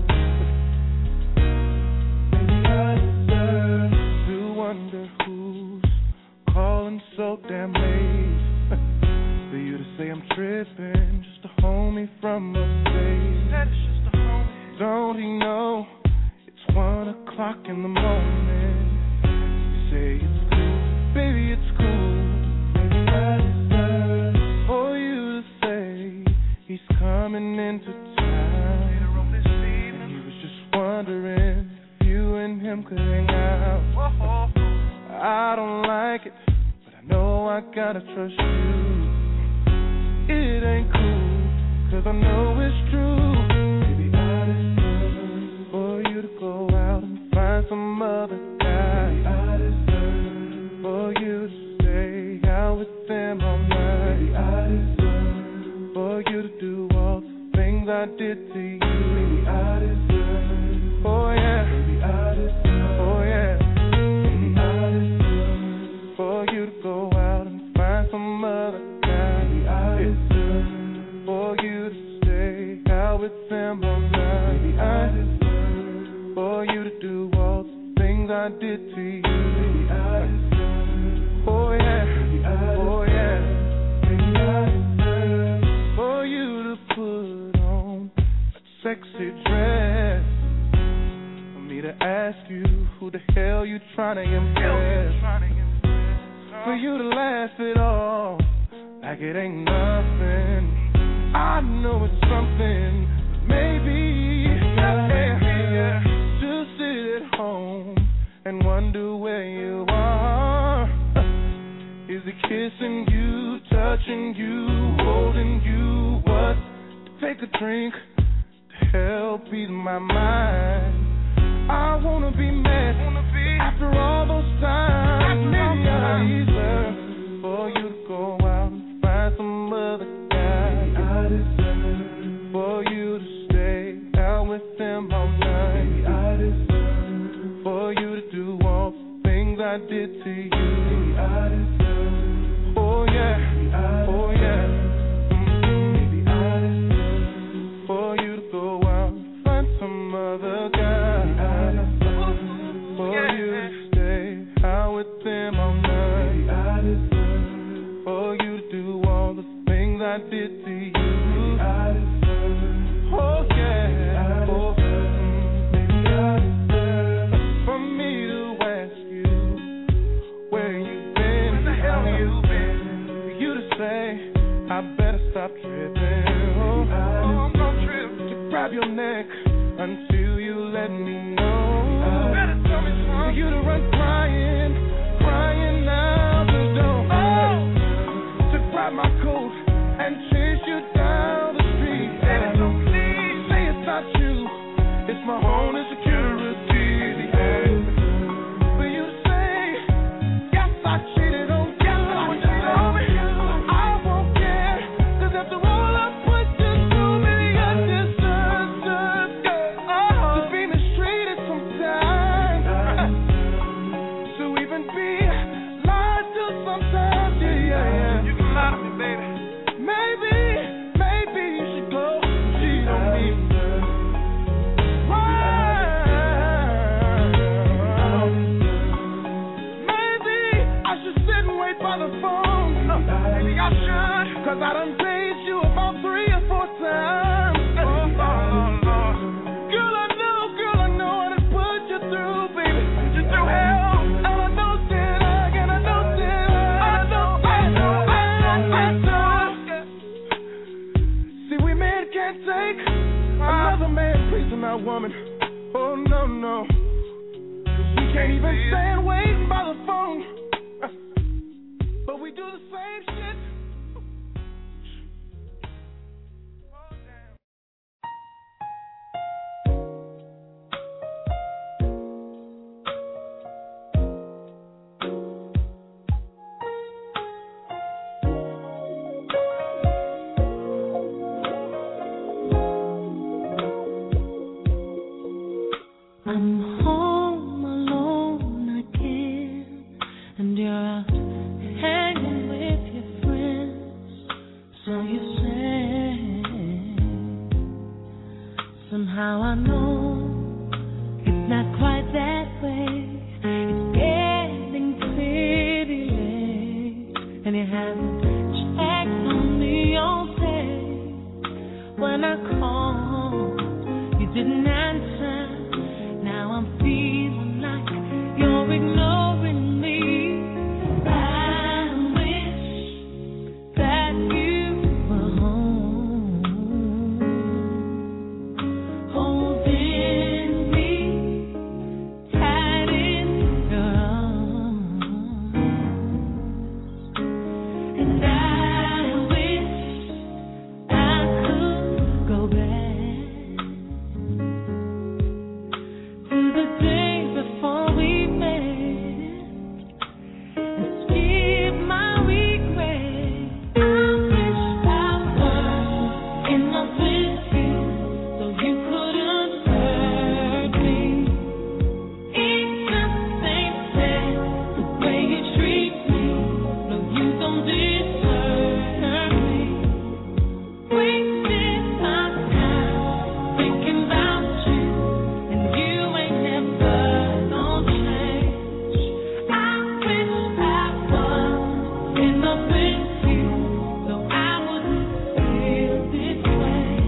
Maybe I deserve to wonder who's calling so damn late. For you to say I'm tripping, just a homie from upstate. That is just a homie. Don't he know it's one o'clock in the morning? You say it's cool, baby, it's cool. Maybe I deserve for you to say he's coming into town. Later on this evening, and he was just wondering if you and him could hang out. Whoa. I don't like it, but I know I gotta trust you. It ain't cool, cause I know it's true. Maybe I deserve for you to go out and find some other guy. Maybe I deserve for you to stay out with them all night. Maybe I deserve for you to do all the things I did to you. Maybe I deserve, oh yeah. Maybe I deserve, oh yeah. Maybe I deserve for you to go out and find some other guy. Maybe I deserve for you to stay out with them all night. Maybe I deserve for you to do all the things I did to you. Maybe I deserve, oh yeah. Maybe I oh yeah. Maybe I deserve for you to put on a sexy dress, for me to ask you who the hell you trying to impress, for you to laugh it off like it ain't nothing. I know it's something, maybe yeah, yeah. Just sit at home and wonder where you are. Is he kissing you, touching you, holding you? What? Take a drink to help ease my mind. I wanna be mad after all those times. Maybe I deserve for you to go out and find some other guy. Maybe I deserve for you to stay out with them all night. Maybe I deserve for you to do all the things I did to you. Maybe I deserve, oh yeah, oh yeah. Mm-hmm. Maybe I deserve for you to go out and find some other guy. Maybe I deserve for yeah. you to stay out with them all night. Maybe I deserve for you to do all the things I did to you. Maybe I deserve, oh yeah, oh yeah. Maybe I deserve for me to ask you where you been, where the hell you been, for you to say I better stop tripping. Oh, I'm gonna trip to grab your neck until you let me know. You better tell me something. For you to run crying, crying out the door. Oh, to grab my coat and chase you down the street. Yeah. So please say it's not you, it's my own insecurity. Yeah. For you to say, yes, I cheated on you. Yes, I cheated on me. I won't care, cause after all I put you through, maybe I deserve, deserve, yeah. Oh, to be mistreated sometimes, to even be lied to sometimes. Yeah, yeah, yeah. You can lie to me, baby. Maybe, maybe you should go and cheat on me. Maybe I should sit and wait by the phone. Maybe I should, cause I done paged you about three or four times. Oh, oh, oh. Girl, I know, girl, I know I done put you through, baby. Put you through hell. And I know that I, and I know that I, I know, I know, I know, I know. See, we men can't take another man pleasing our woman. Oh, no, no. We can't even stand waiting by the phone. But we do the same shit. I'm home alone again, and you're out hanging with your friends. So you say, somehow I know it's not quite that way. It's getting pretty late, and you haven't checked on me all day. When I called, you didn't answer. Now I'm feeling like you're ignoring me. I wish that you were home, holding me tight in your arms. And I wish I could go back to the day before we met and skip my regret. I wish I was in love with you so you couldn't hurt me. It's just ain't fair the way you treat me. No, you don't deserve me. Wasted my time thinking about you, and you ain't never gonna change. I wish I was in love with you so I wouldn't feel this way.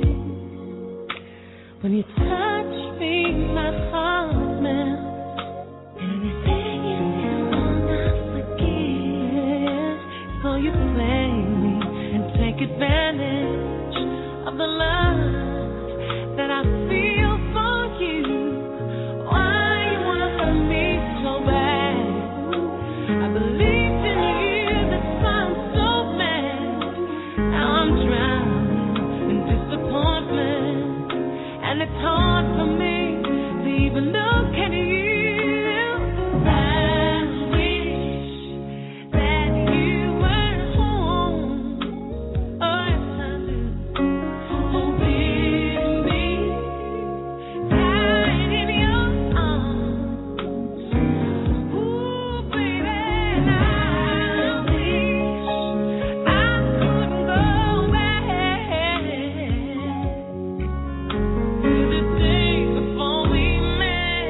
When you touch me, my heart melts. Anything you do wrong, I forgive. So you play me and take advantage of the love that I feel for you. Why you wanna hurt me so bad? I believed in you, that's why I'm so mad. Now I'm drowning in disappointment, and it's hard for me to even look at you. I wish that you were home. Oh, yes, I do. Holding me tight in your arms. Ooh, baby, and I wish I could go back to the day before we met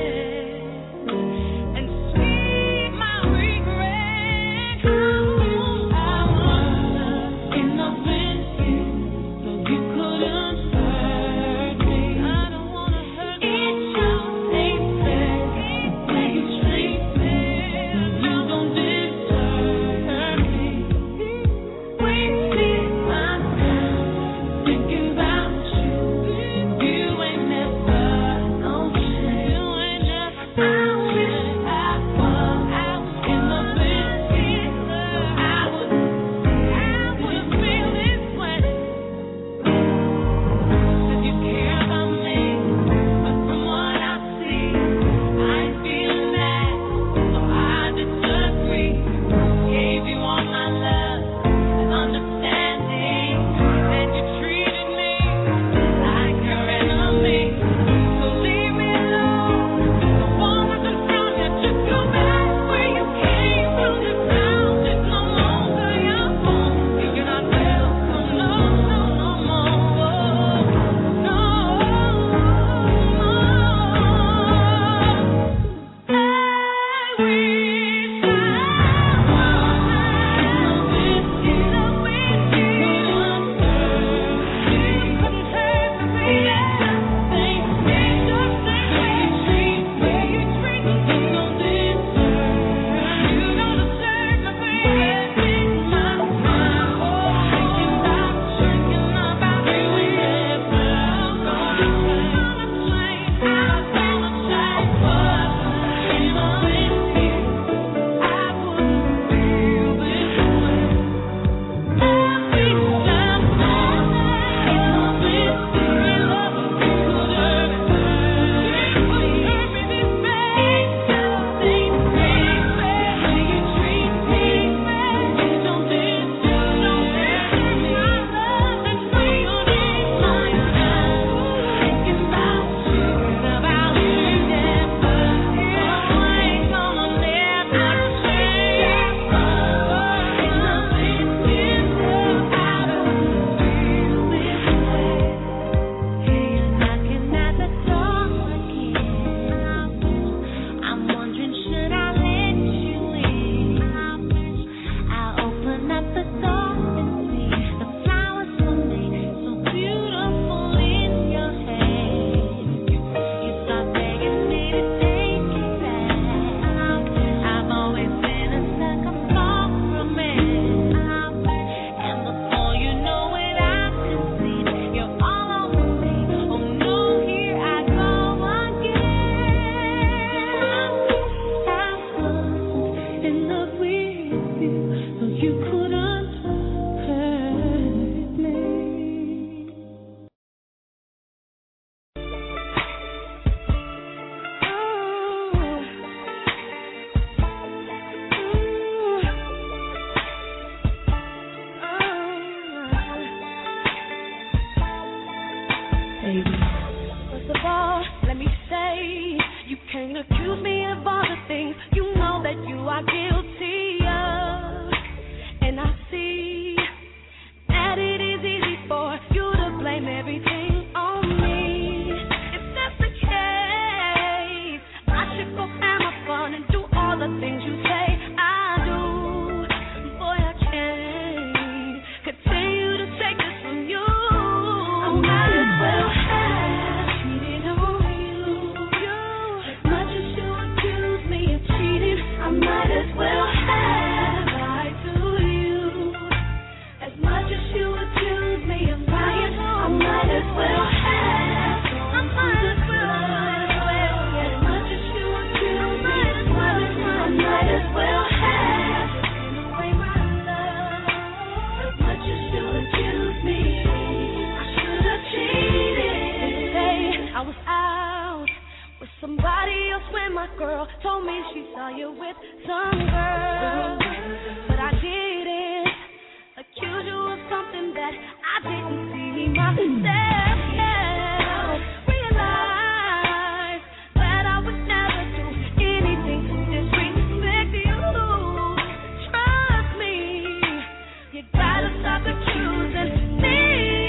things you know that you are guilty of. And I see that it is easy for you to blame everything on me. If that's the case, I should go have my fun and do all the things you say I do. Boy, I can't continue to take this from you. I might as well have cheated on you. As much as you accuse me of cheating, I might as well have lied to you. As much as you accuse me of lying, I might as well have. I might as well. As much as you accuse me of lying, I might as well have taken away my love. As much as you accuse me, I should have cheated. They say I was out with somebody else when my girl told me she saw you with some girl, but I didn't accuse you of something that I didn't see myself. Yeah, realize that I would never do anything to disrespect you. Trust me, you gotta stop accusing me.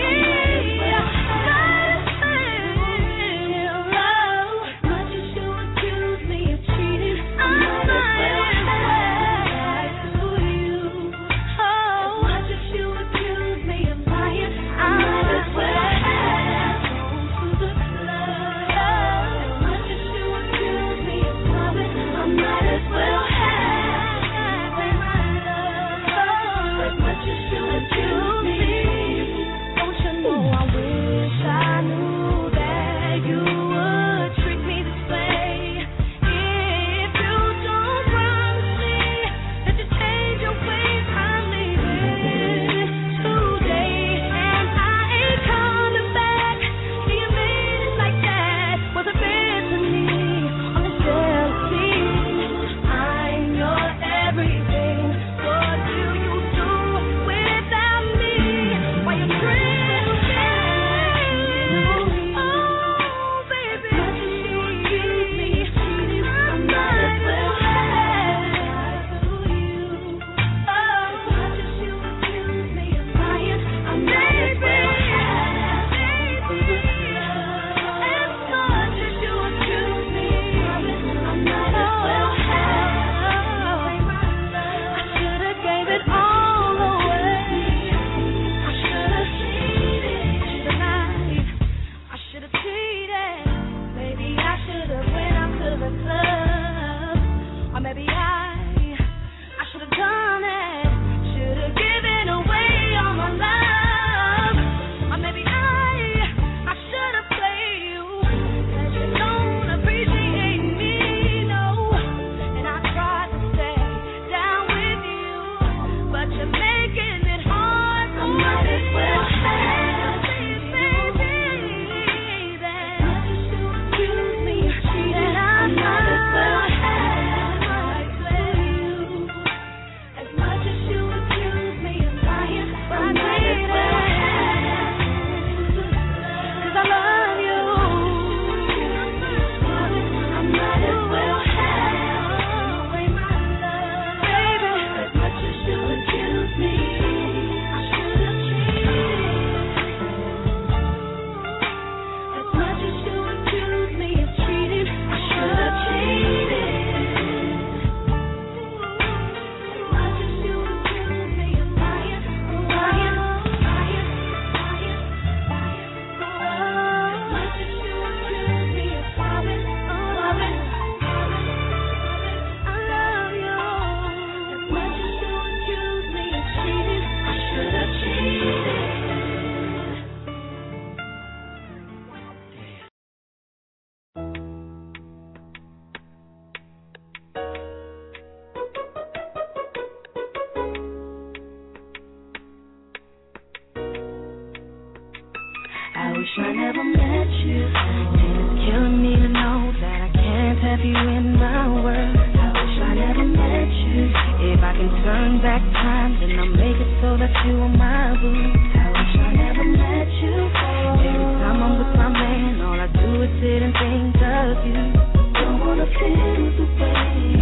I wish I never met you. It's killing me to know that I can't have you in my world. I wish I never met you. If I can turn back time, then I'll make it so that you are my boo. I wish I never met you. Every time I'm with my man, all I do is sit and think of you. Don't wanna feel the way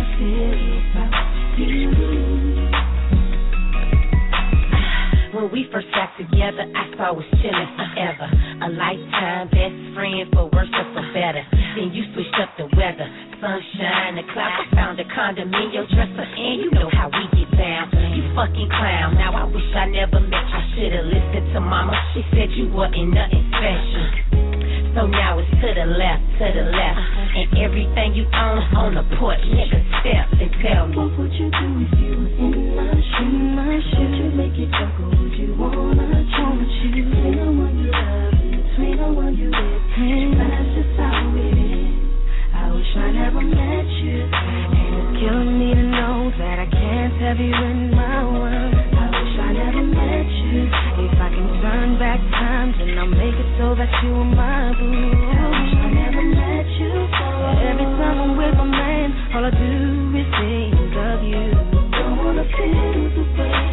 I was chillin' forever. A lifetime best friend for worse or for better. Then you switched up the weather. Sunshine, the clouds, found a condom in your dresser, and you know how we get down. You fucking clown. Now I wish I never met you. I should've listened to mama. She said you wasn't nothing special. So now it's to the left, to the left, and everything you own on the porch. Nigga, step and tell me. What would you do if you was in my shoes? My shoes. Would you make it dark or would you wanna change you? Between the one you love and between the one you with, you pass this out with it. I wish I never met you, and it's killing me to know that I can't have you in my world. I wish I never met you. If I can turn back time, then I'll make it so that you are my boo. I wish I never met you. Every time I'm with my man, all I do is think of you. Don't wanna feel the way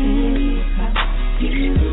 you feel.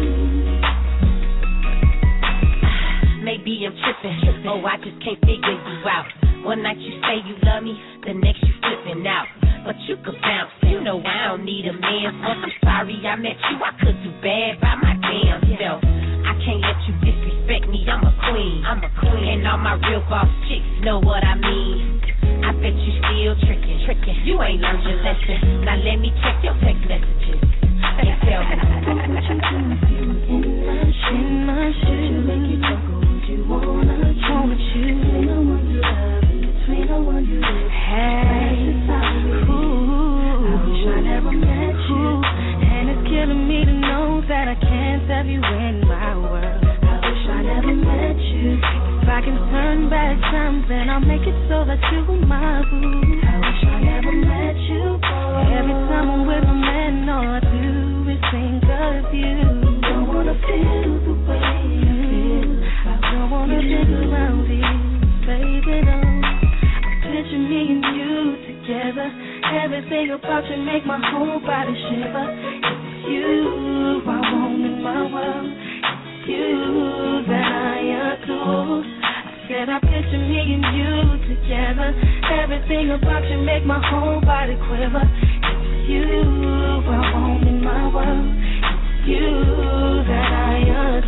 Maybe I'm tripping, oh I just can't figure you out. One night you say you love me, the next you flipping out. But you could bounce, you know I don't need a man. So I'm sorry I met you, I could do bad by my damn self. I can't let you disrespect me, I'm a queen, I'm a queen. And all my real boss chicks know what I mean. I bet you still tricking, tricking. You ain't learned your lesson. Now let me check your text messages and tell me. What would you do if you was in my shoes? In my shoes. Would you make it dark or would you wanna choose? Between the one you love and between the one you live. Hey, ooh, I wish I never met you. And it's killing me to know that I can't have you in my world. I wish I never met you. If I can turn back time, then I'll make it so that you were my boo. I wish I never met you, boy. Every time I'm with my man, all I do is think of you. Don't wanna feel the way you feel. I don't wanna think around you, baby, no. Picture me and you together. Everything about you make my whole body shiver. It's you I want in my world. It's you that I adore. Said I picture me and you together. Everything about you make my whole body quiver. It's you I want in my world. It's you that I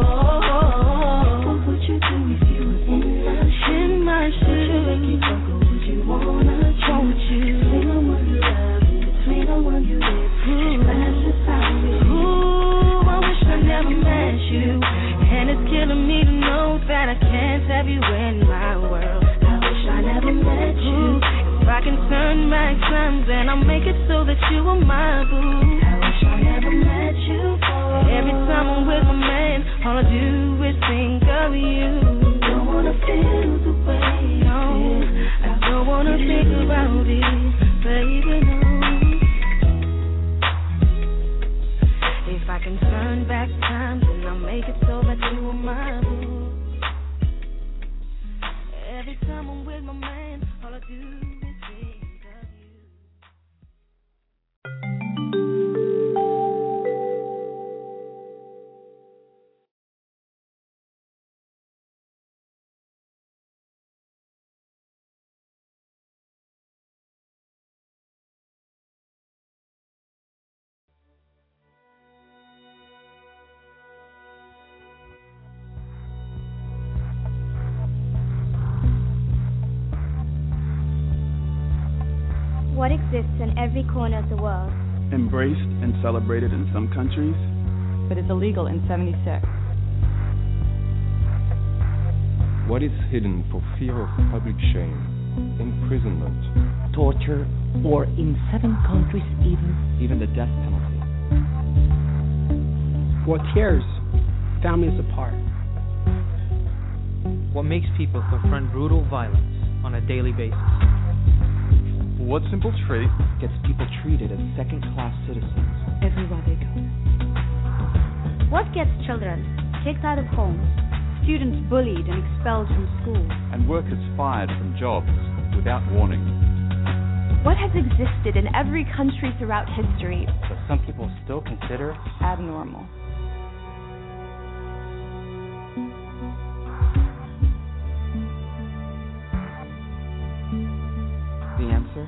adore. What would you do if you was in my shoes? In my shoes. Would you make it dark or would you wanna choose? You between the one you love and between the one you live. That's just how it is. Ooh, I wish I never met you. And it's killing me to know that I can't have you in my world. I wish I never met you. If I can turn back time, then I'll make it so that you are my boo. I wish I never met you, boy. Every time I'm with my man, all I do is think of you. Don't wanna feel the way you no, feel. I don't wanna think about it, baby, no. If I can turn back time, then I'll make it so that you are my boo. Every time I'm with my man, all I do is think of you. What exists in every corner of the world, embraced and celebrated in some countries, but is illegal in seventy-six. What is hidden for fear of public shame, imprisonment, torture, or in seven countries even, even the death penalty. What tears families apart? What makes people confront brutal violence on a daily basis? What simple trait gets people treated as second-class citizens everywhere they go? What gets children kicked out of homes, students bullied and expelled from school, and workers fired from jobs without warning? What has existed in every country throughout history, but some people still consider abnormal? The answer?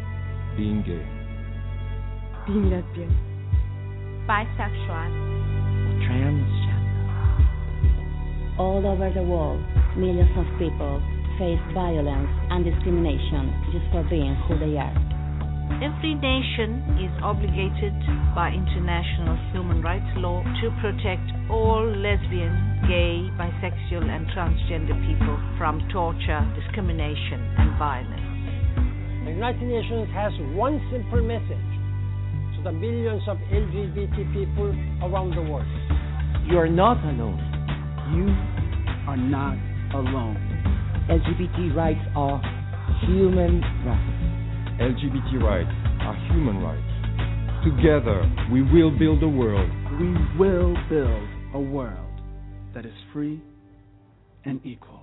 Being gay. Being lesbian. Bisexual. transgender. All over the world, millions of people face violence and discrimination just for being who they are. Every nation is obligated by international human rights law to protect all lesbian, gay, bisexual, and transgender people from torture, discrimination, and violence. The United Nations has one simple message to the millions of L G B T people around the world. You are not alone. You are not alone. L G B T rights are human rights. L G B T rights are human rights. Together, we will build a world. We will build a world that is free and equal.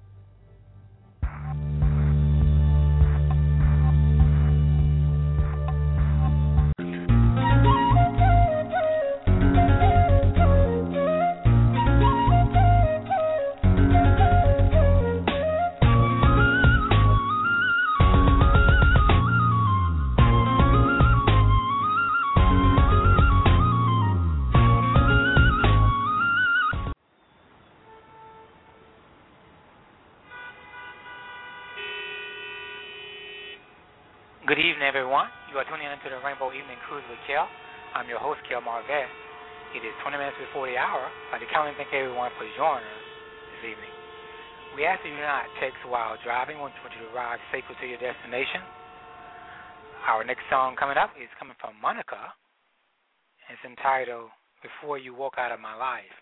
Good evening, everyone. You are tuning into the Rainbow Evening Cruise with Kel. I'm your host, Kel Marvet. It is twenty minutes before the hour. I'd like to kindly thank everyone for joining us this evening. We ask that you not text while driving. We want you to arrive safely to your destination. Our next song coming up is coming from Monica. It's entitled Before You Walk Out of My Life.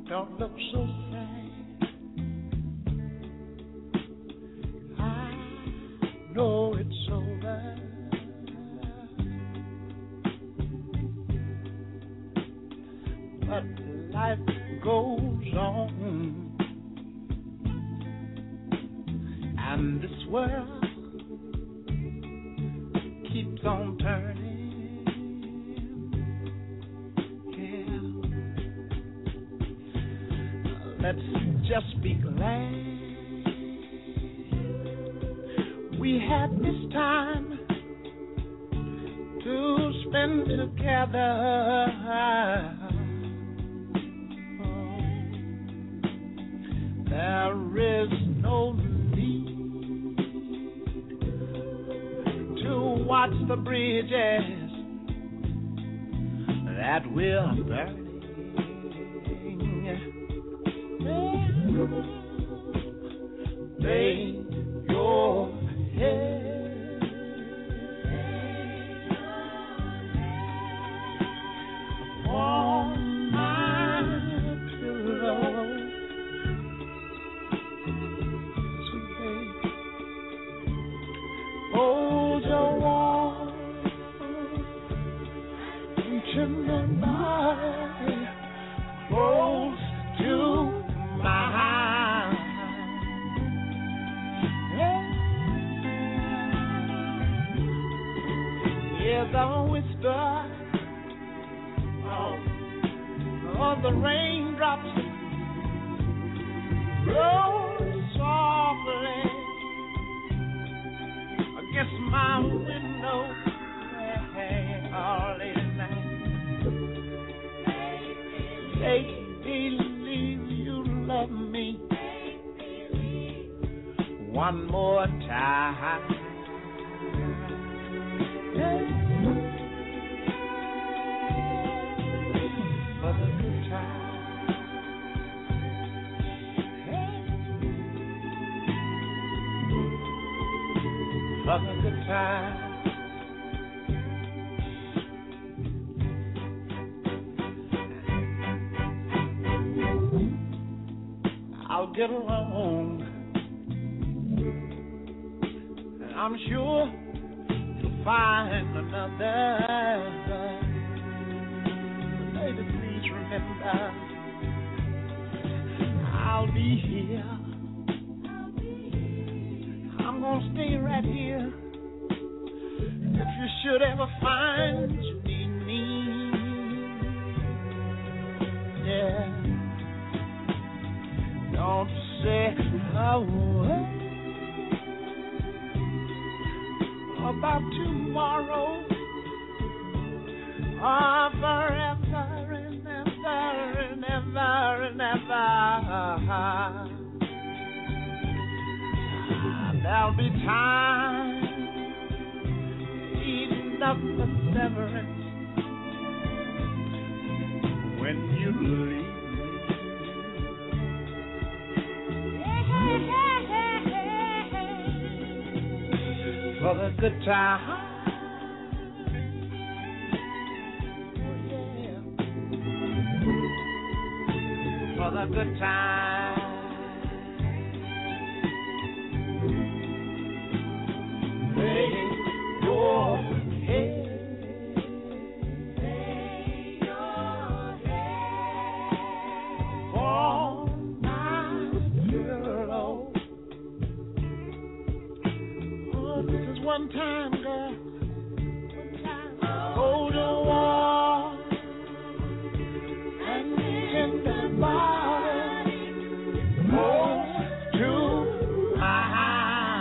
don't look so sad. I know it's over. But life goes on, and this world keeps on turning. Yeah, let's just be glad we had this time to spend together. There is no need to watch the bridges that we're burning. Lay your head on my pillow. Hold your warm intimate body close to mine. Hear the whisper of, of the raindrops roll softly against my window, hey, all late at night. Make believe you love me one more time. Hey. For the good time. For the good time. I'll get along, and I'm sure you'll find another. But baby, please remember, I'll be here. I'm gonna stay right here. If you should ever find you need me, yeah, don't say a word about tomorrow or forever and ever and ever and ever. There'll be time enough for severance when you leave. For the good time. Oh, yeah. For the good time. Lay your head, lay your head on my pillow. Oh, this is one time, girl. One time. Hold your warm and tender body close to mine.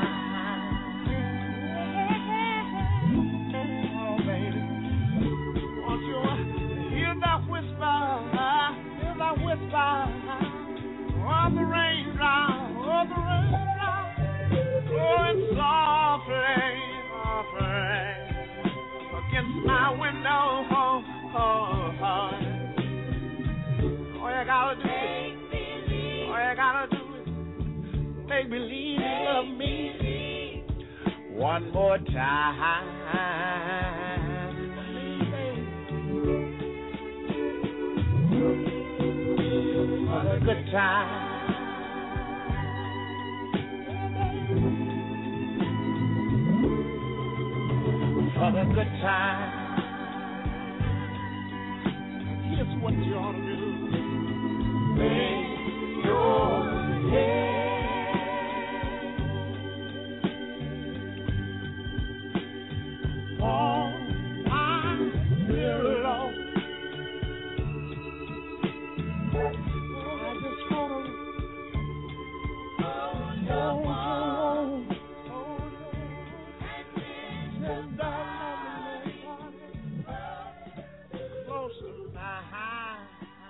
On the raindrop, on the raindrop, blowing softly, softly against my window. Oh, oh, oh. All you gotta do is, all you gotta do is make believe you love me one more time. For good time. For the good time. Here's what you ought to do. Make your head. All I belong. I just wanna hold you and close to my heart.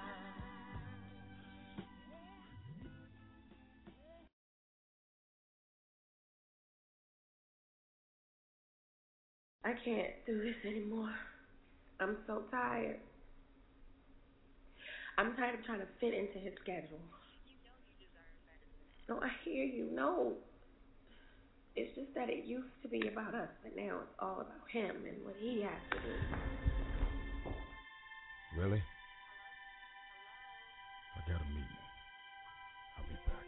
I can't do this anymore. I'm so tired. I'm tired of trying to fit into his schedule. No, I hear you. No. It's just that it used to be about us, but now it's all about him and what he has to do. Really? I got a meeting. I'll be back.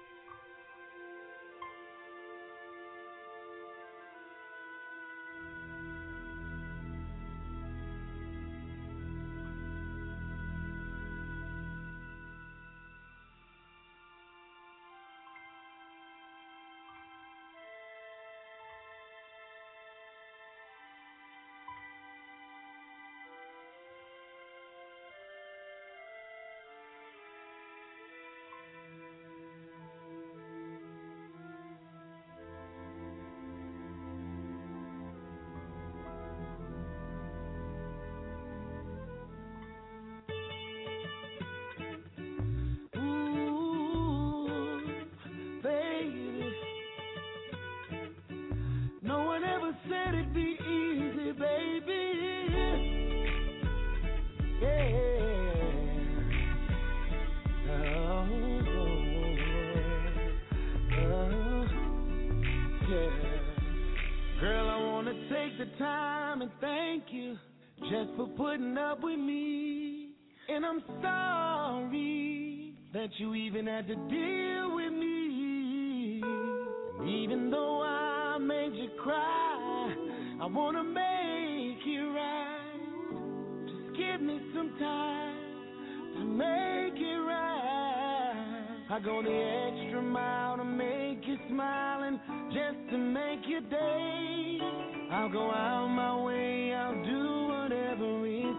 Just for putting up with me. And I'm sorry that you even had to deal with me. And even though I made you cry, I wanna make it right. Just give me some time to make it right. I go the extra mile to make you smile and just to make your day. I'll go out my way, I'll do whatever it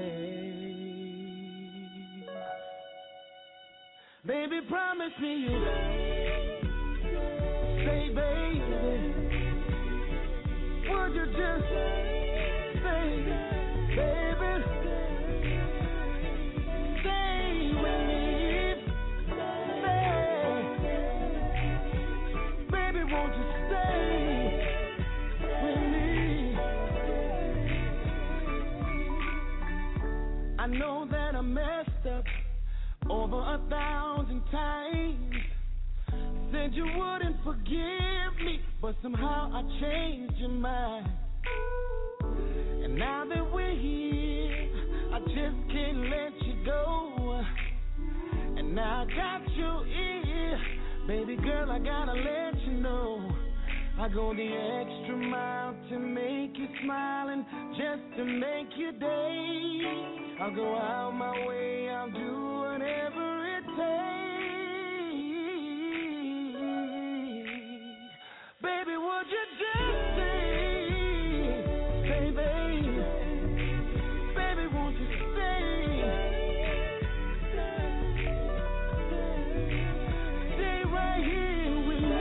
takes. Baby, promise me you'll say, baby, would you just say, baby, stay with me, stay, baby, won't you stay? I know that I messed up over a thousand times. Said you wouldn't forgive me, but somehow I changed your mind. And now that we're here, I just can't let you go. And now I got your ear, baby girl, I gotta let you know. I go the extra mile to make you smile and just to make your day. I'll go out my way, I'll do whatever it takes. Baby, would you just say, say, baby, baby, won't you stay? Stay right here with me.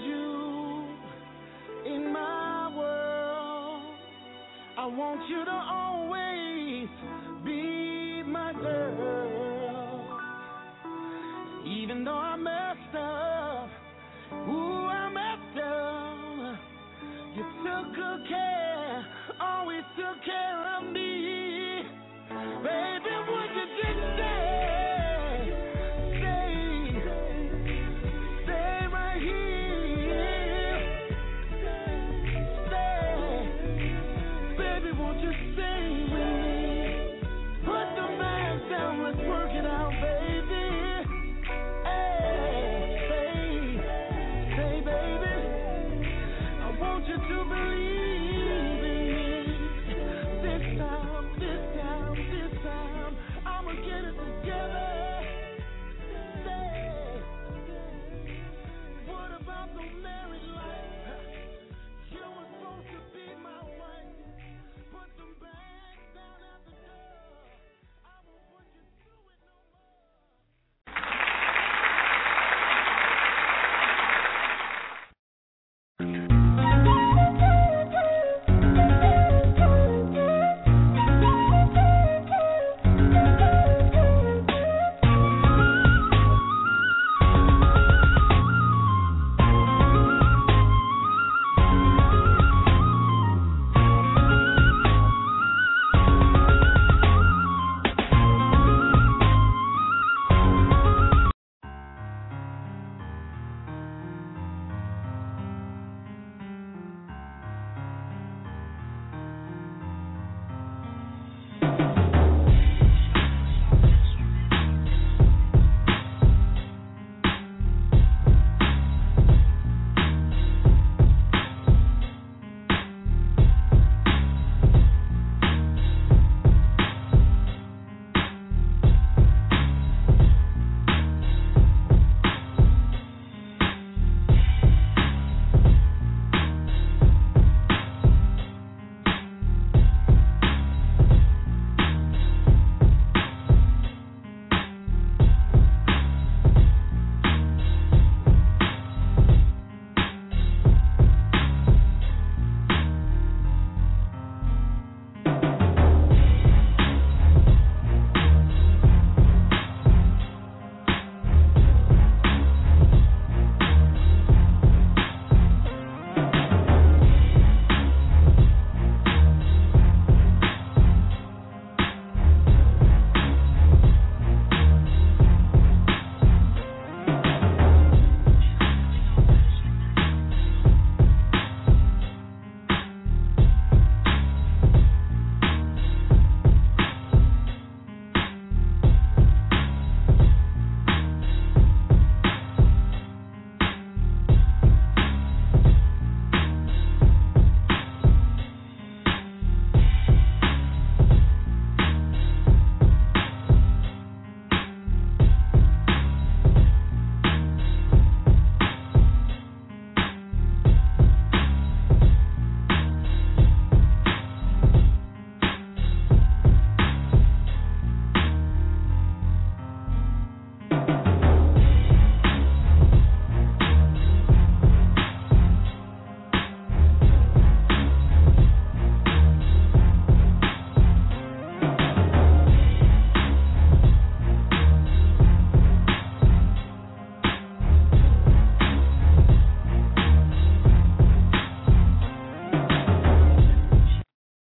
I want you to